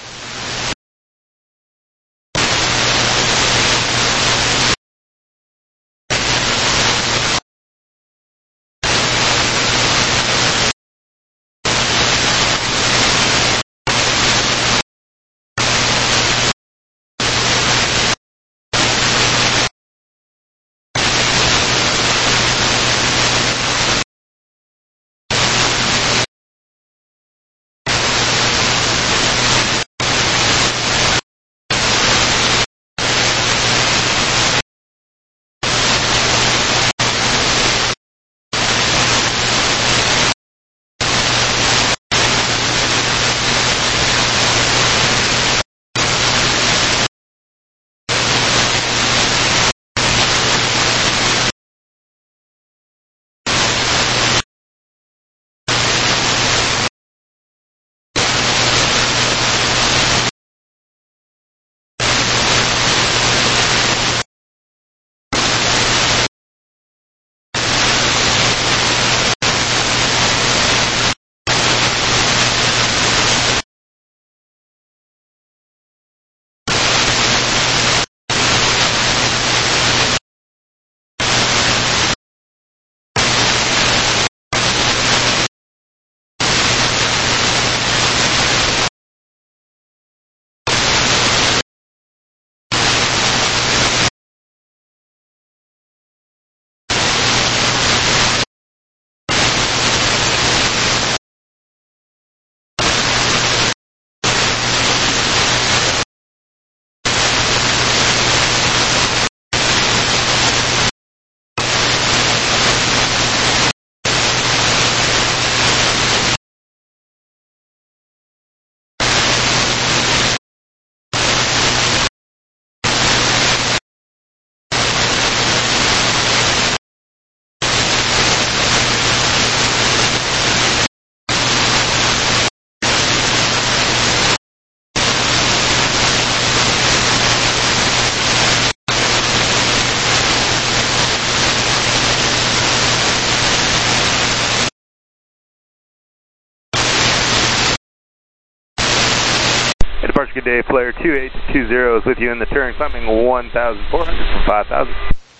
Departure, good day. Flare 2820 is with you in the turn, climbing 1,400 from 5,000.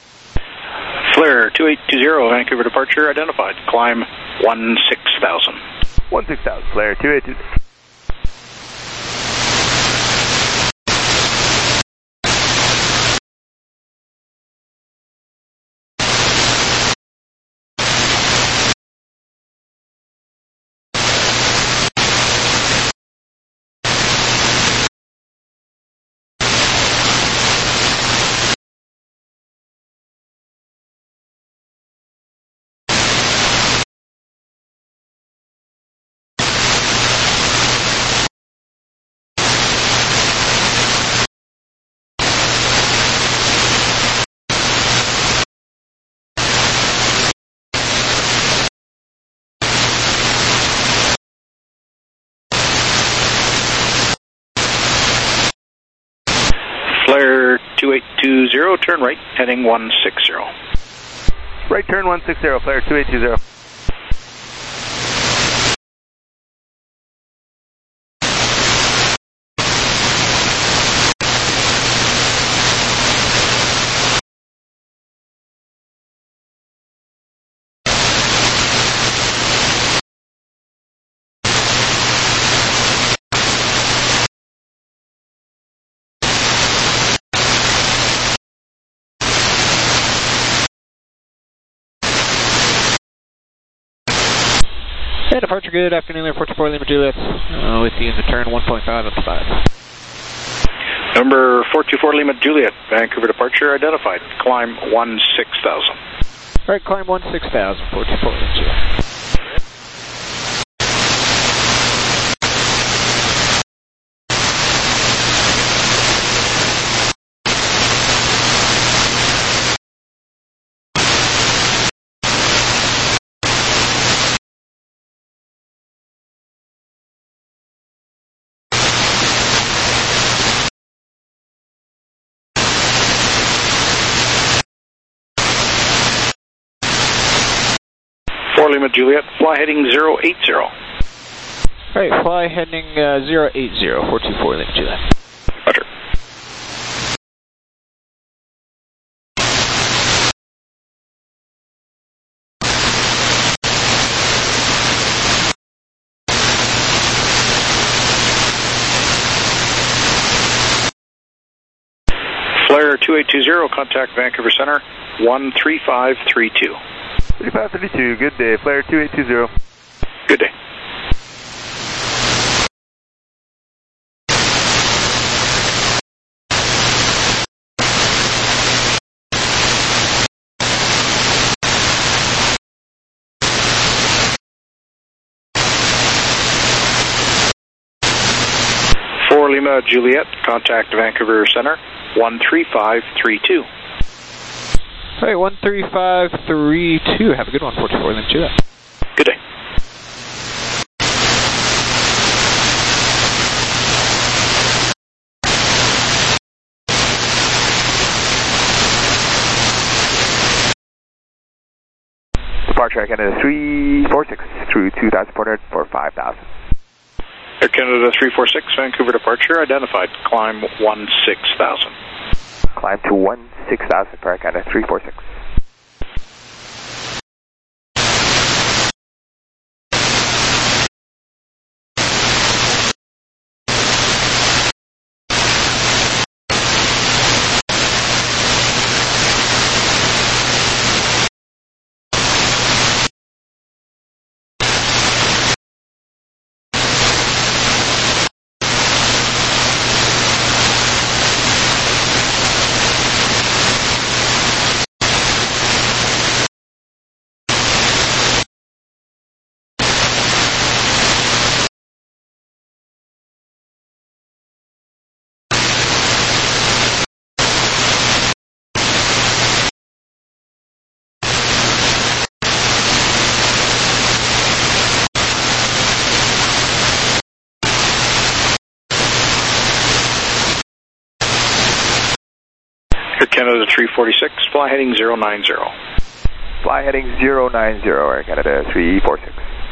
Flare 2820, Vancouver departure identified. Climb 16,000. 16,000, Flare 2820. Flare 2820, turn right, heading 160. Right turn 160, Flare 2820. Hey, departure, good afternoon there, 44 Lima Juliet, with you in the turn 1.5 on the 5. Number 424 Lima Juliet, Vancouver departure identified. Climb 16,000. Alright, climb 16,000, 424 Lima Juliet. 4 Lima Juliet, fly heading 080. Alright, fly heading 080, 424 Lima Juliet. Roger. Flare 2820, contact Vancouver Center, 13532. 3532, good day. Flare 2820. Good day. Lima Juliet, contact Vancouver Center, 13532. Alright, 13532. Have a good one, 424 Lima Juliet. Good day. Departure Air Canada 346 through 2400 for 5,000. Air Canada 346, Vancouver departure, identified, climb 16,000. Climb to 16,000 for Air Canada 346. Air Canada 346, fly heading 090. Fly heading 090, Air Canada 346.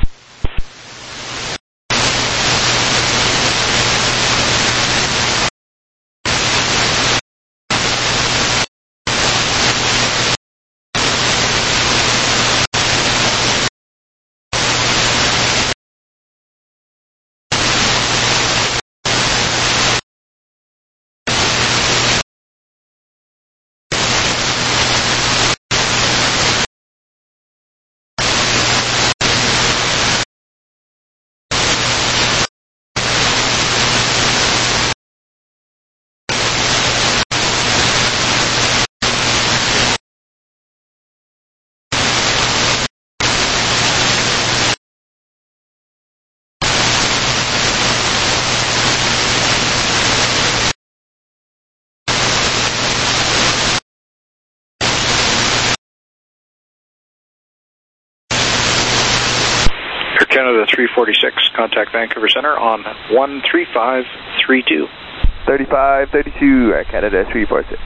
Canada 346, contact Vancouver Center on 13532. 3532, Air Canada 346.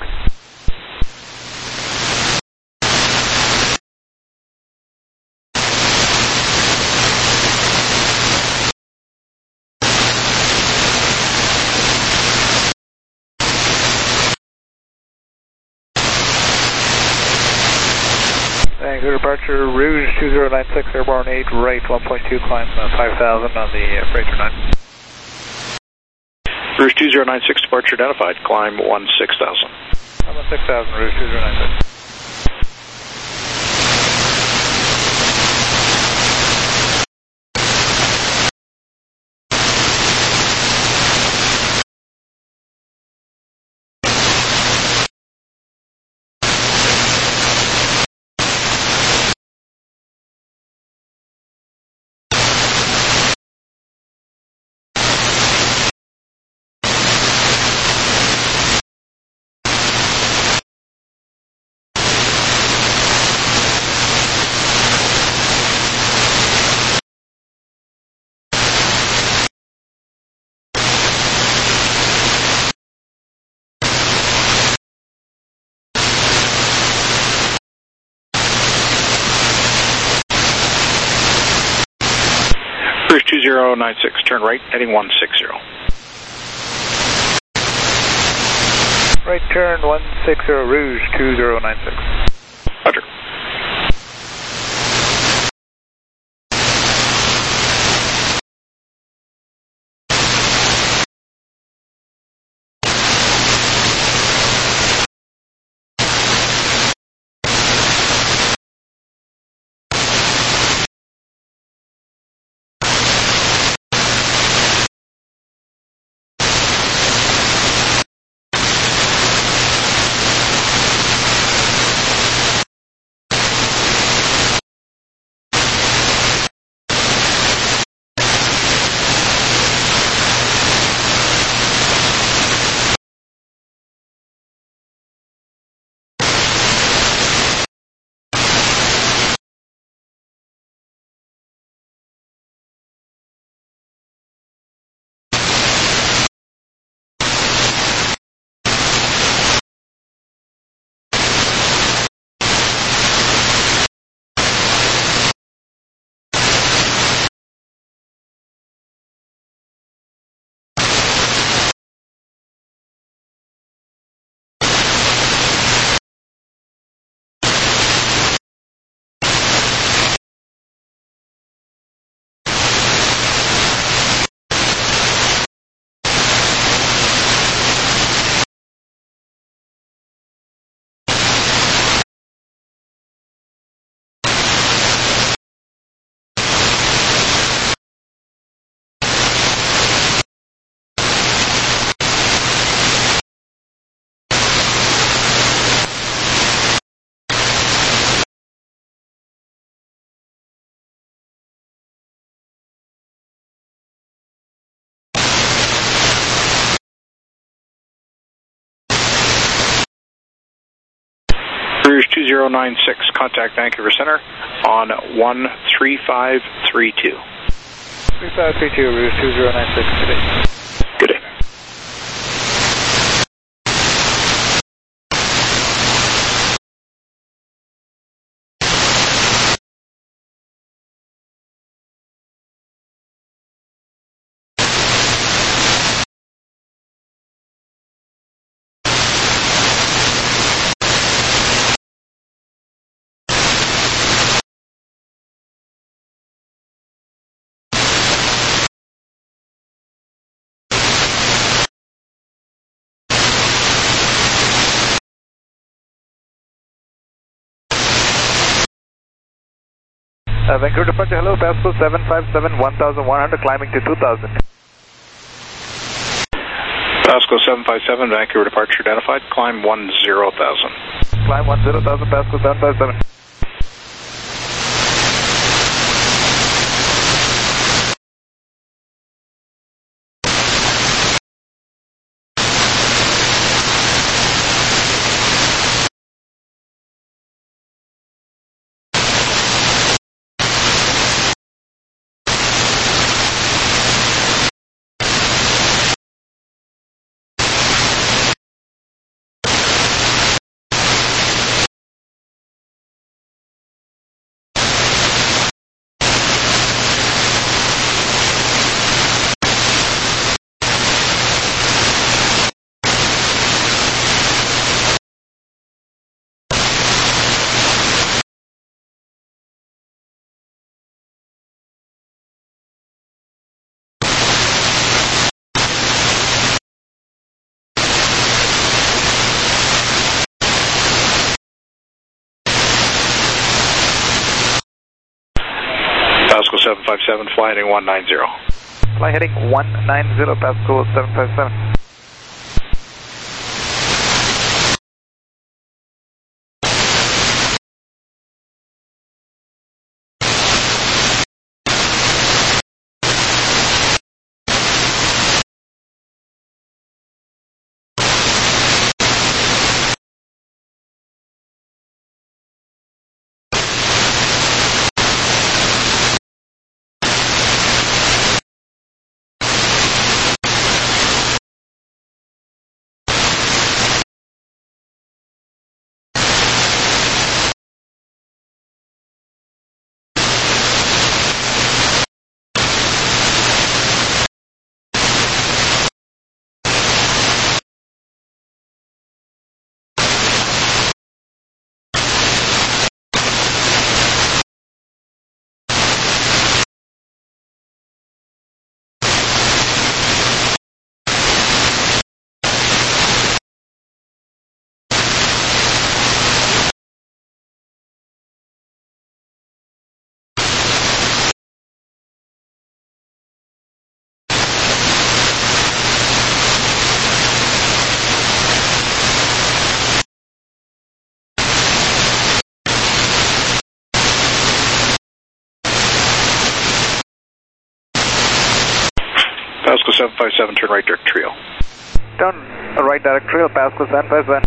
Vancouver departure, Rouge 2096, airborne 8, right 1.2, climb 5,000 on the Freighter 9. Rouge 2096, departure identified, climb 16,000. I'm 16,000, Rouge 2096. 2096, turn right, heading 160. Right turn 160, Rouge 2096. Roger. Rouge 2096, contact Vancouver Center on 13532. 3532, Rouge 2096, good day. Good day. Vancouver departure, hello, Pascal 757, 1100, climbing to 2000. Pascal 757, Vancouver departure identified, climb 10,000. Climb 10,000, Pascal 757. Pascal 757, fly heading 190. Fly heading 190, Pascal 757. Pasco 757, turn right direct trail. Turn right direct trail, Pasco 757.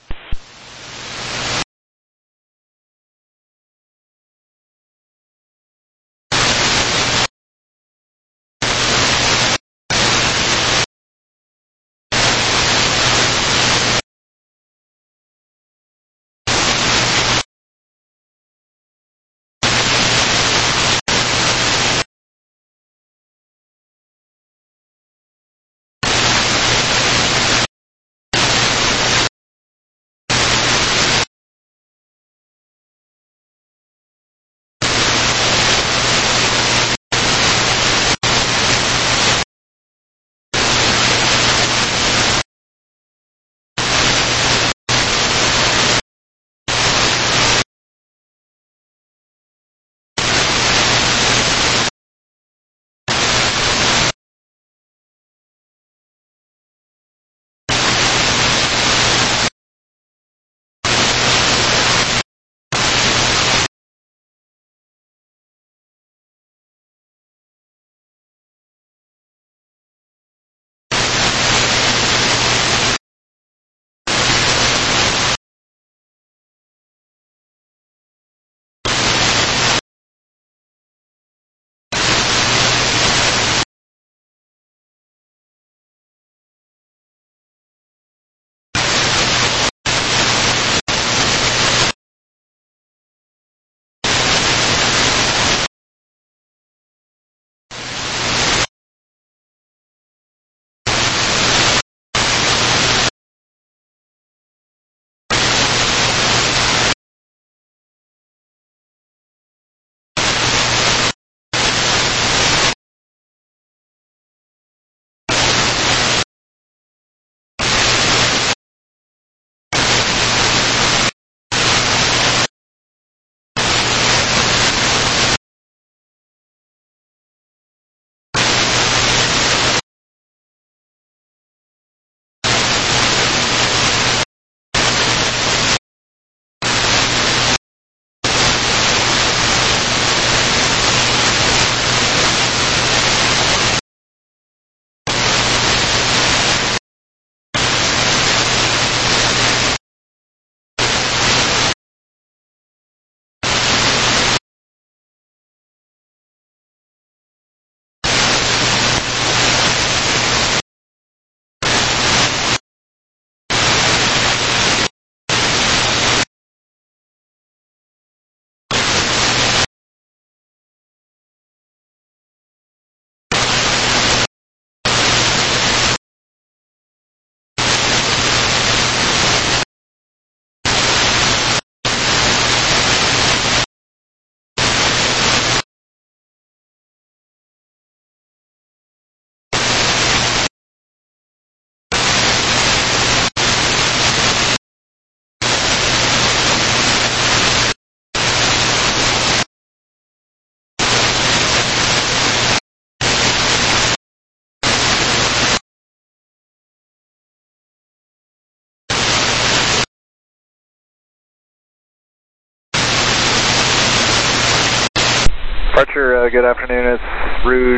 Departure, good afternoon. It's Rouge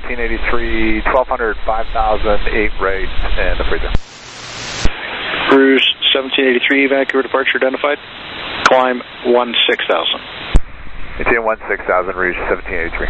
1783, 1200, 5008 right and the freezer. Rouge 1783, Vancouver departure identified. Climb 16,000. Maintain 16,000, Rouge 1783.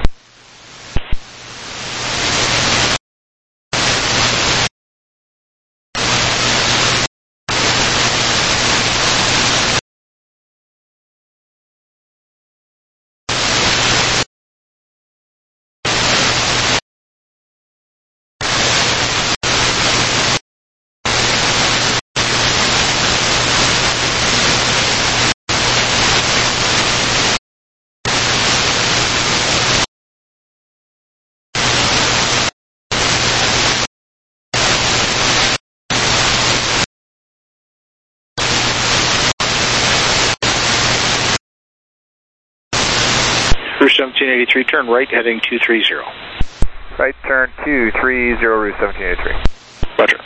Rouge 1783, turn right heading 230. Right turn 230, Rouge 1783. Roger.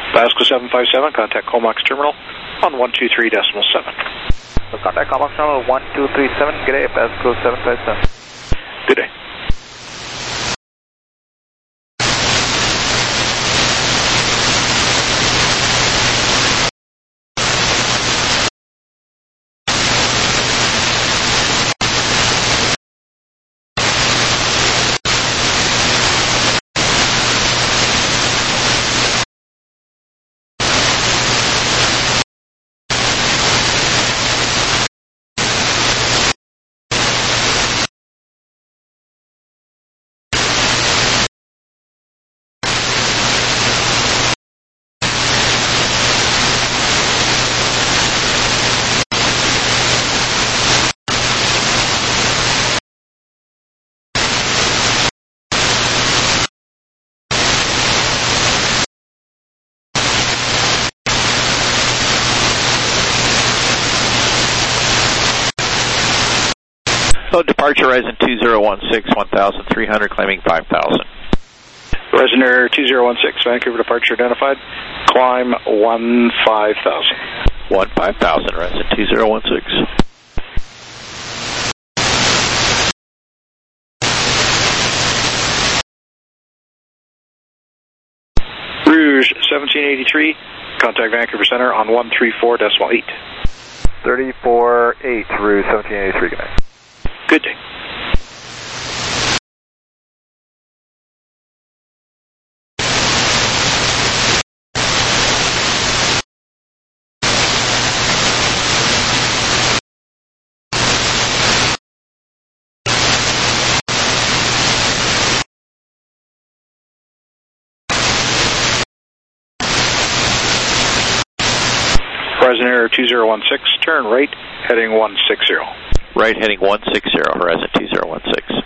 Basco 757, contact Comox Terminal on 123.7. So contact Comox Terminal 1237, good day, Basco 757. Good day. So departure Horizon 2016, 1,300, claiming 5,000. Horizon Air 2016, Vancouver departure identified. Climb 15,000. 15,000, Horizon 2016. Rouge 1783, contact Vancouver Center on 134.8. 34.8, Rouge 1783, good night. Good day. Horizon Air 2016, turn right, heading 160. Right, heading 160, Horizon 2016.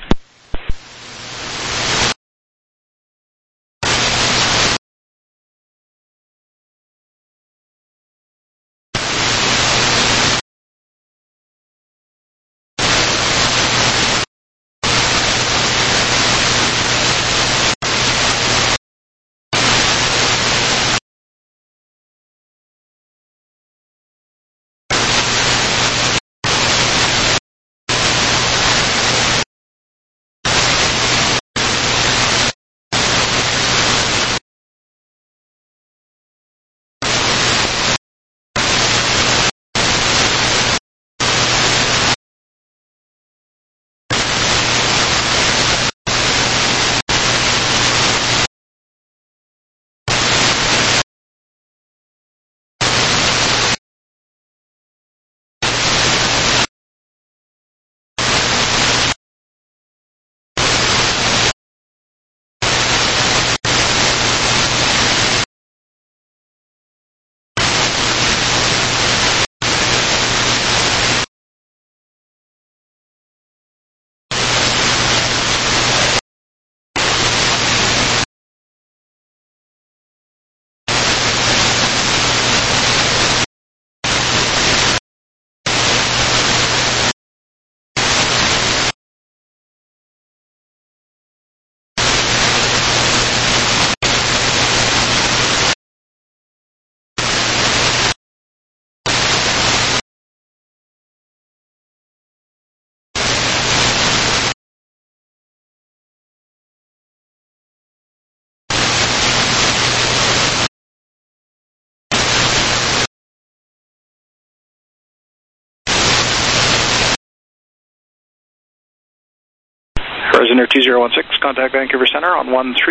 Horizon Air 2016, contact Vancouver Center on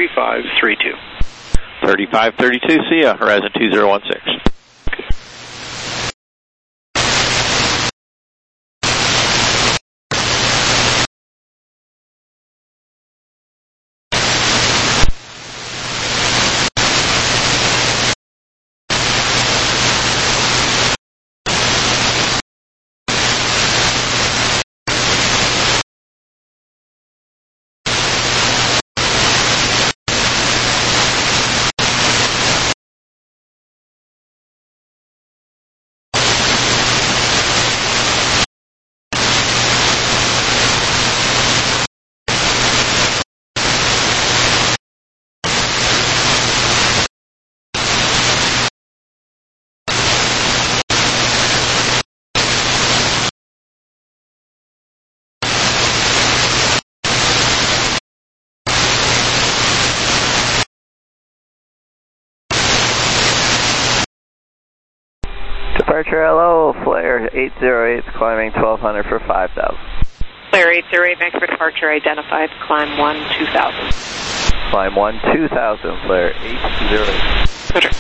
13532. 3532, see ya, Horizon 2016. Departure LO, Flare 808, climbing 1200 for 5,000. Flare 808, Vancouver departure identified, climb 1, 2000. Climb 1, 2000, Flare 808. Roger.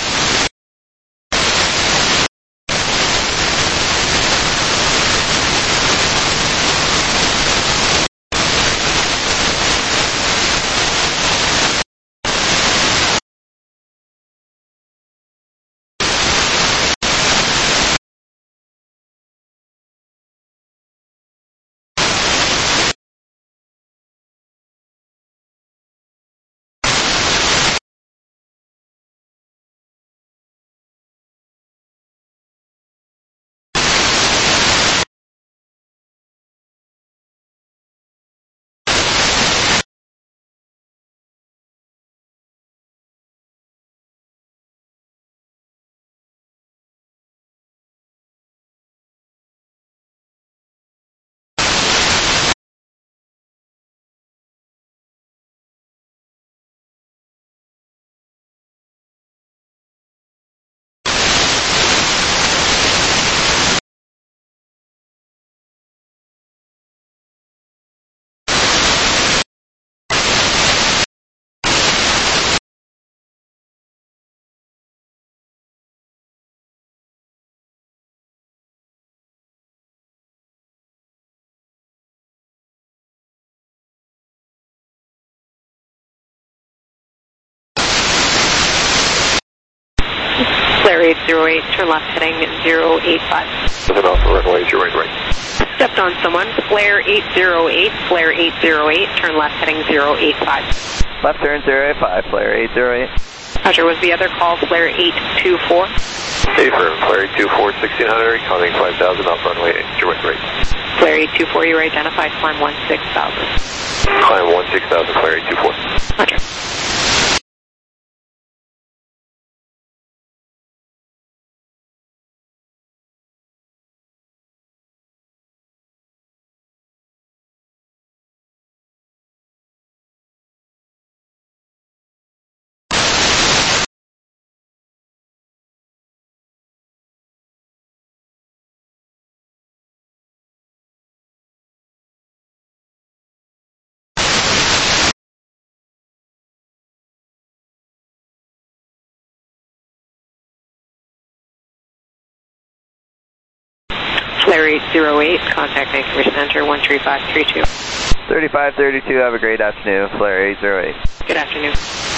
Flare 808, turn left heading 085. Listen off the runway 08 right. Stepped on someone, Flare 808, Flare 808, turn left heading 085. Left turn 085, Flare 808. Roger, was the other call Flare 824? Affirm, Flare 824, 1600, climbing 5,000 off runway 08 right. Flare 824, you're identified, climb 16,000. Climb 16,000, Flare 824. Roger. Flare 808, contact Vancouver Center 13532. 3532, have a great afternoon, Flare 808. Good afternoon.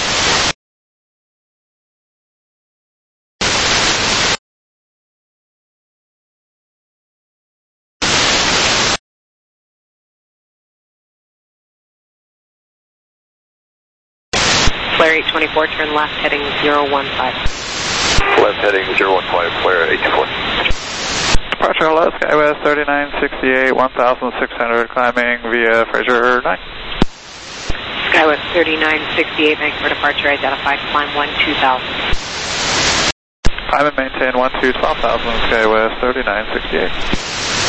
Flare 824, turn left heading 015. Left heading 015, Flare 824. Departure LO, SkyWest 3968, 1600, climbing via Fraser 9. SkyWest 3968, Vancouver departure identified, climb 1, 2000. Climb and maintain 12, 12,000, SkyWest 3968.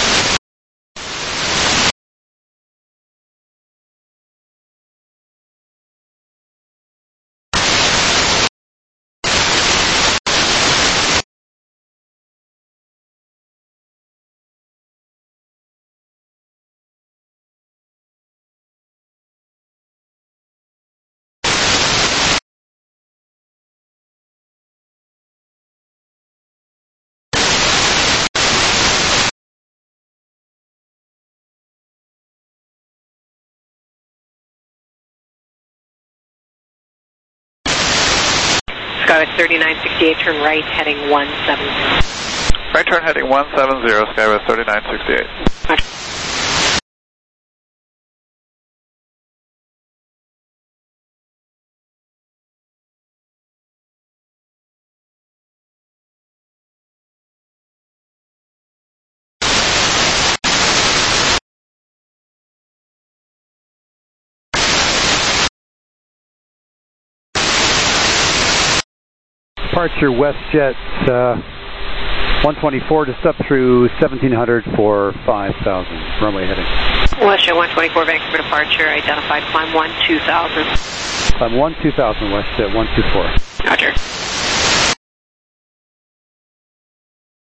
SkyWest 3968, turn right heading 170. Right turn heading 170, SkyWest 3968. Roger. Departure WestJet 124, just up through 1700 for 5,000. Runway heading. WestJet 124, Vancouver departure identified, climb 1, 2000. Climb 1, 2000, WestJet 124. Roger.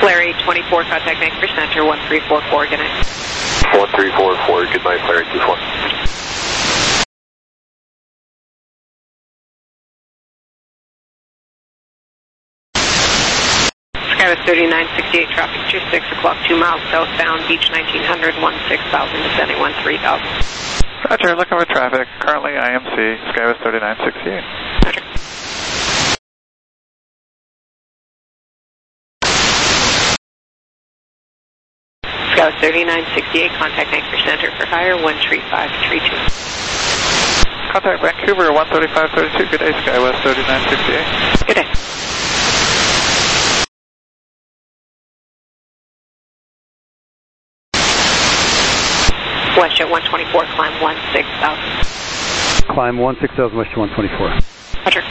Flare 824, contact Vancouver Center, 1344, good night. 1344, good night, Flare 824. Skywest 3968, traffic 26 o'clock, 2 miles southbound, Beach 1900, 16,000, descending 13,000. Roger, looking for traffic. Currently IMC, Skywest 3968. Roger. Skywest 3968, contact Vancouver Center for hire, 13532. Contact Vancouver 13532. Good day, Skywest 3968. Good day. Westjet 124, climb 16,000. Climb 16,000 west to 124. Roger.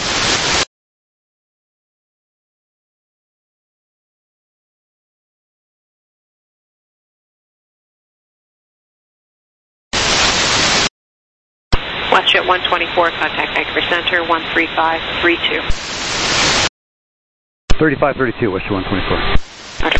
Westjet 124, contact Vancouver Center, 13532. 3532 west to 124. Roger.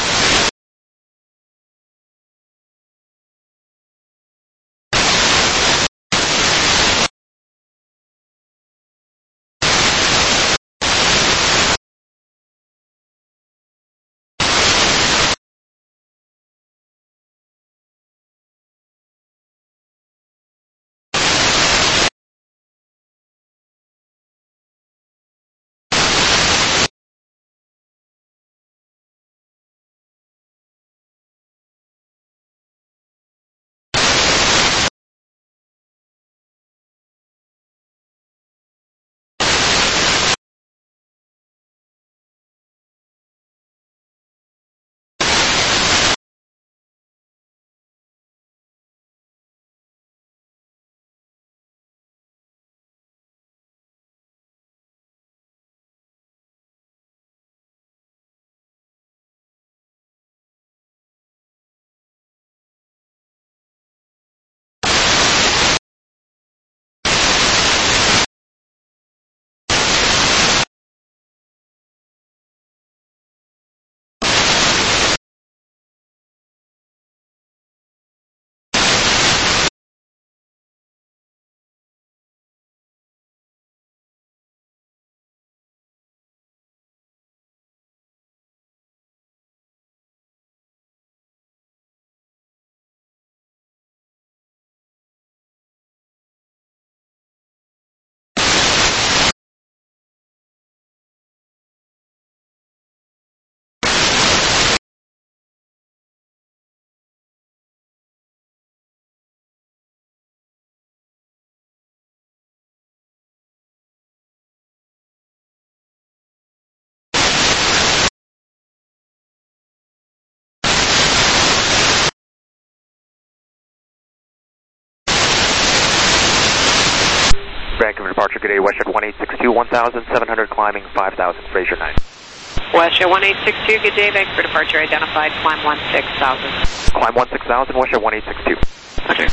Vancouver departure, good day, Westjet 1862, 1,700, climbing 5,000, Fraser 9. Westjet 1862, good day, Vancouver departure identified, climb 16,000. Climb 16,000, Westjet 1862. Roger.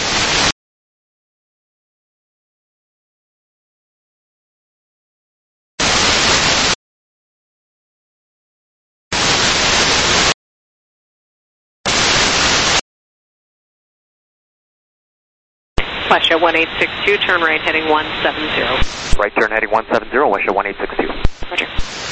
Westjet 1862, turn right heading 170. Right turn heading 170, Westjet 1862. Roger.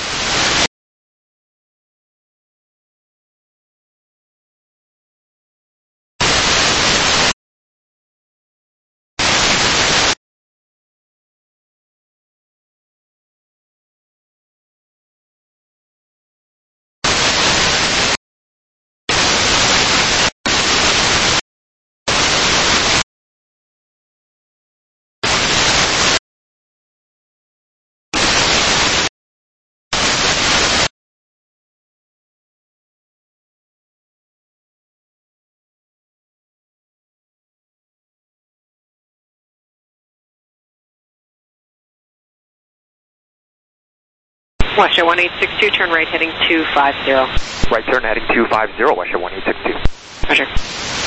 Westjet 1862, turn right heading 250. Right turn heading 250, Westjet 1862. Roger.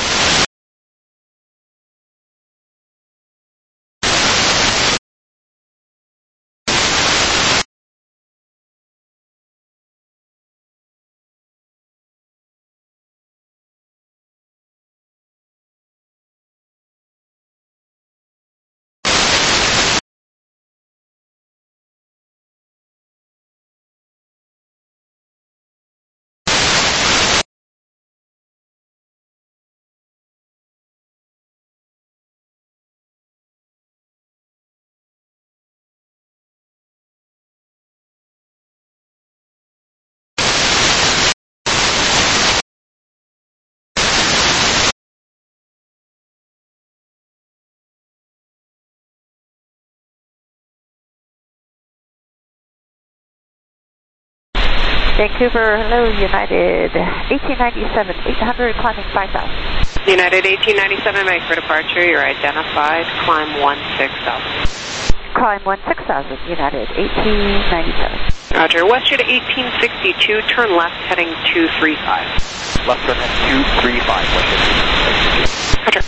Vancouver, hello, United 1897, 800, climbing 5,000. United 1897, Vancouver departure, you're identified, climb 16,000. Climb 16,000, United 1897. Roger, WestJet 1862, turn left heading 235. Left turn at 235, WestJet 1862. Roger.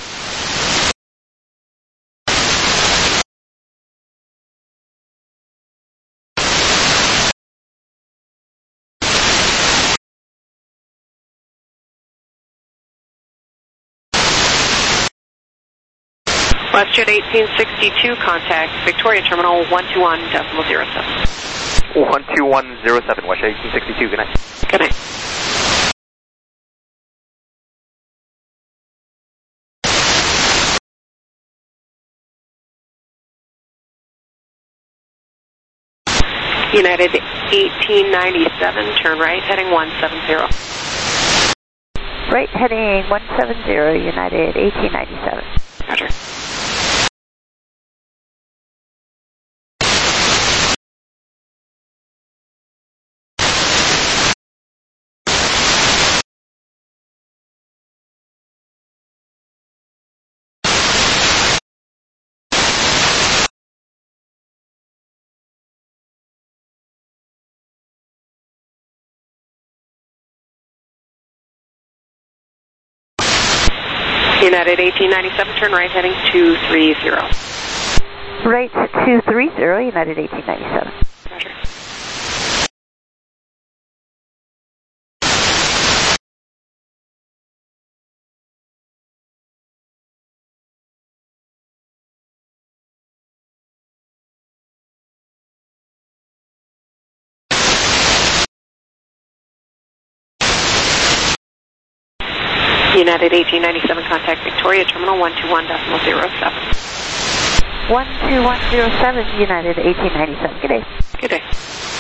WestJet 1862, contact Victoria Terminal 121.07. 12107, WestJet 1862, good night. Good night. United 1897, turn right, heading 170. Right, heading 170, United 1897. Roger. United 1897, turn right, heading 230. Right, 230, United 1897. Roger. United 1897, contact Victoria Terminal 121.07. 12107, United 1897. Good day. Good day.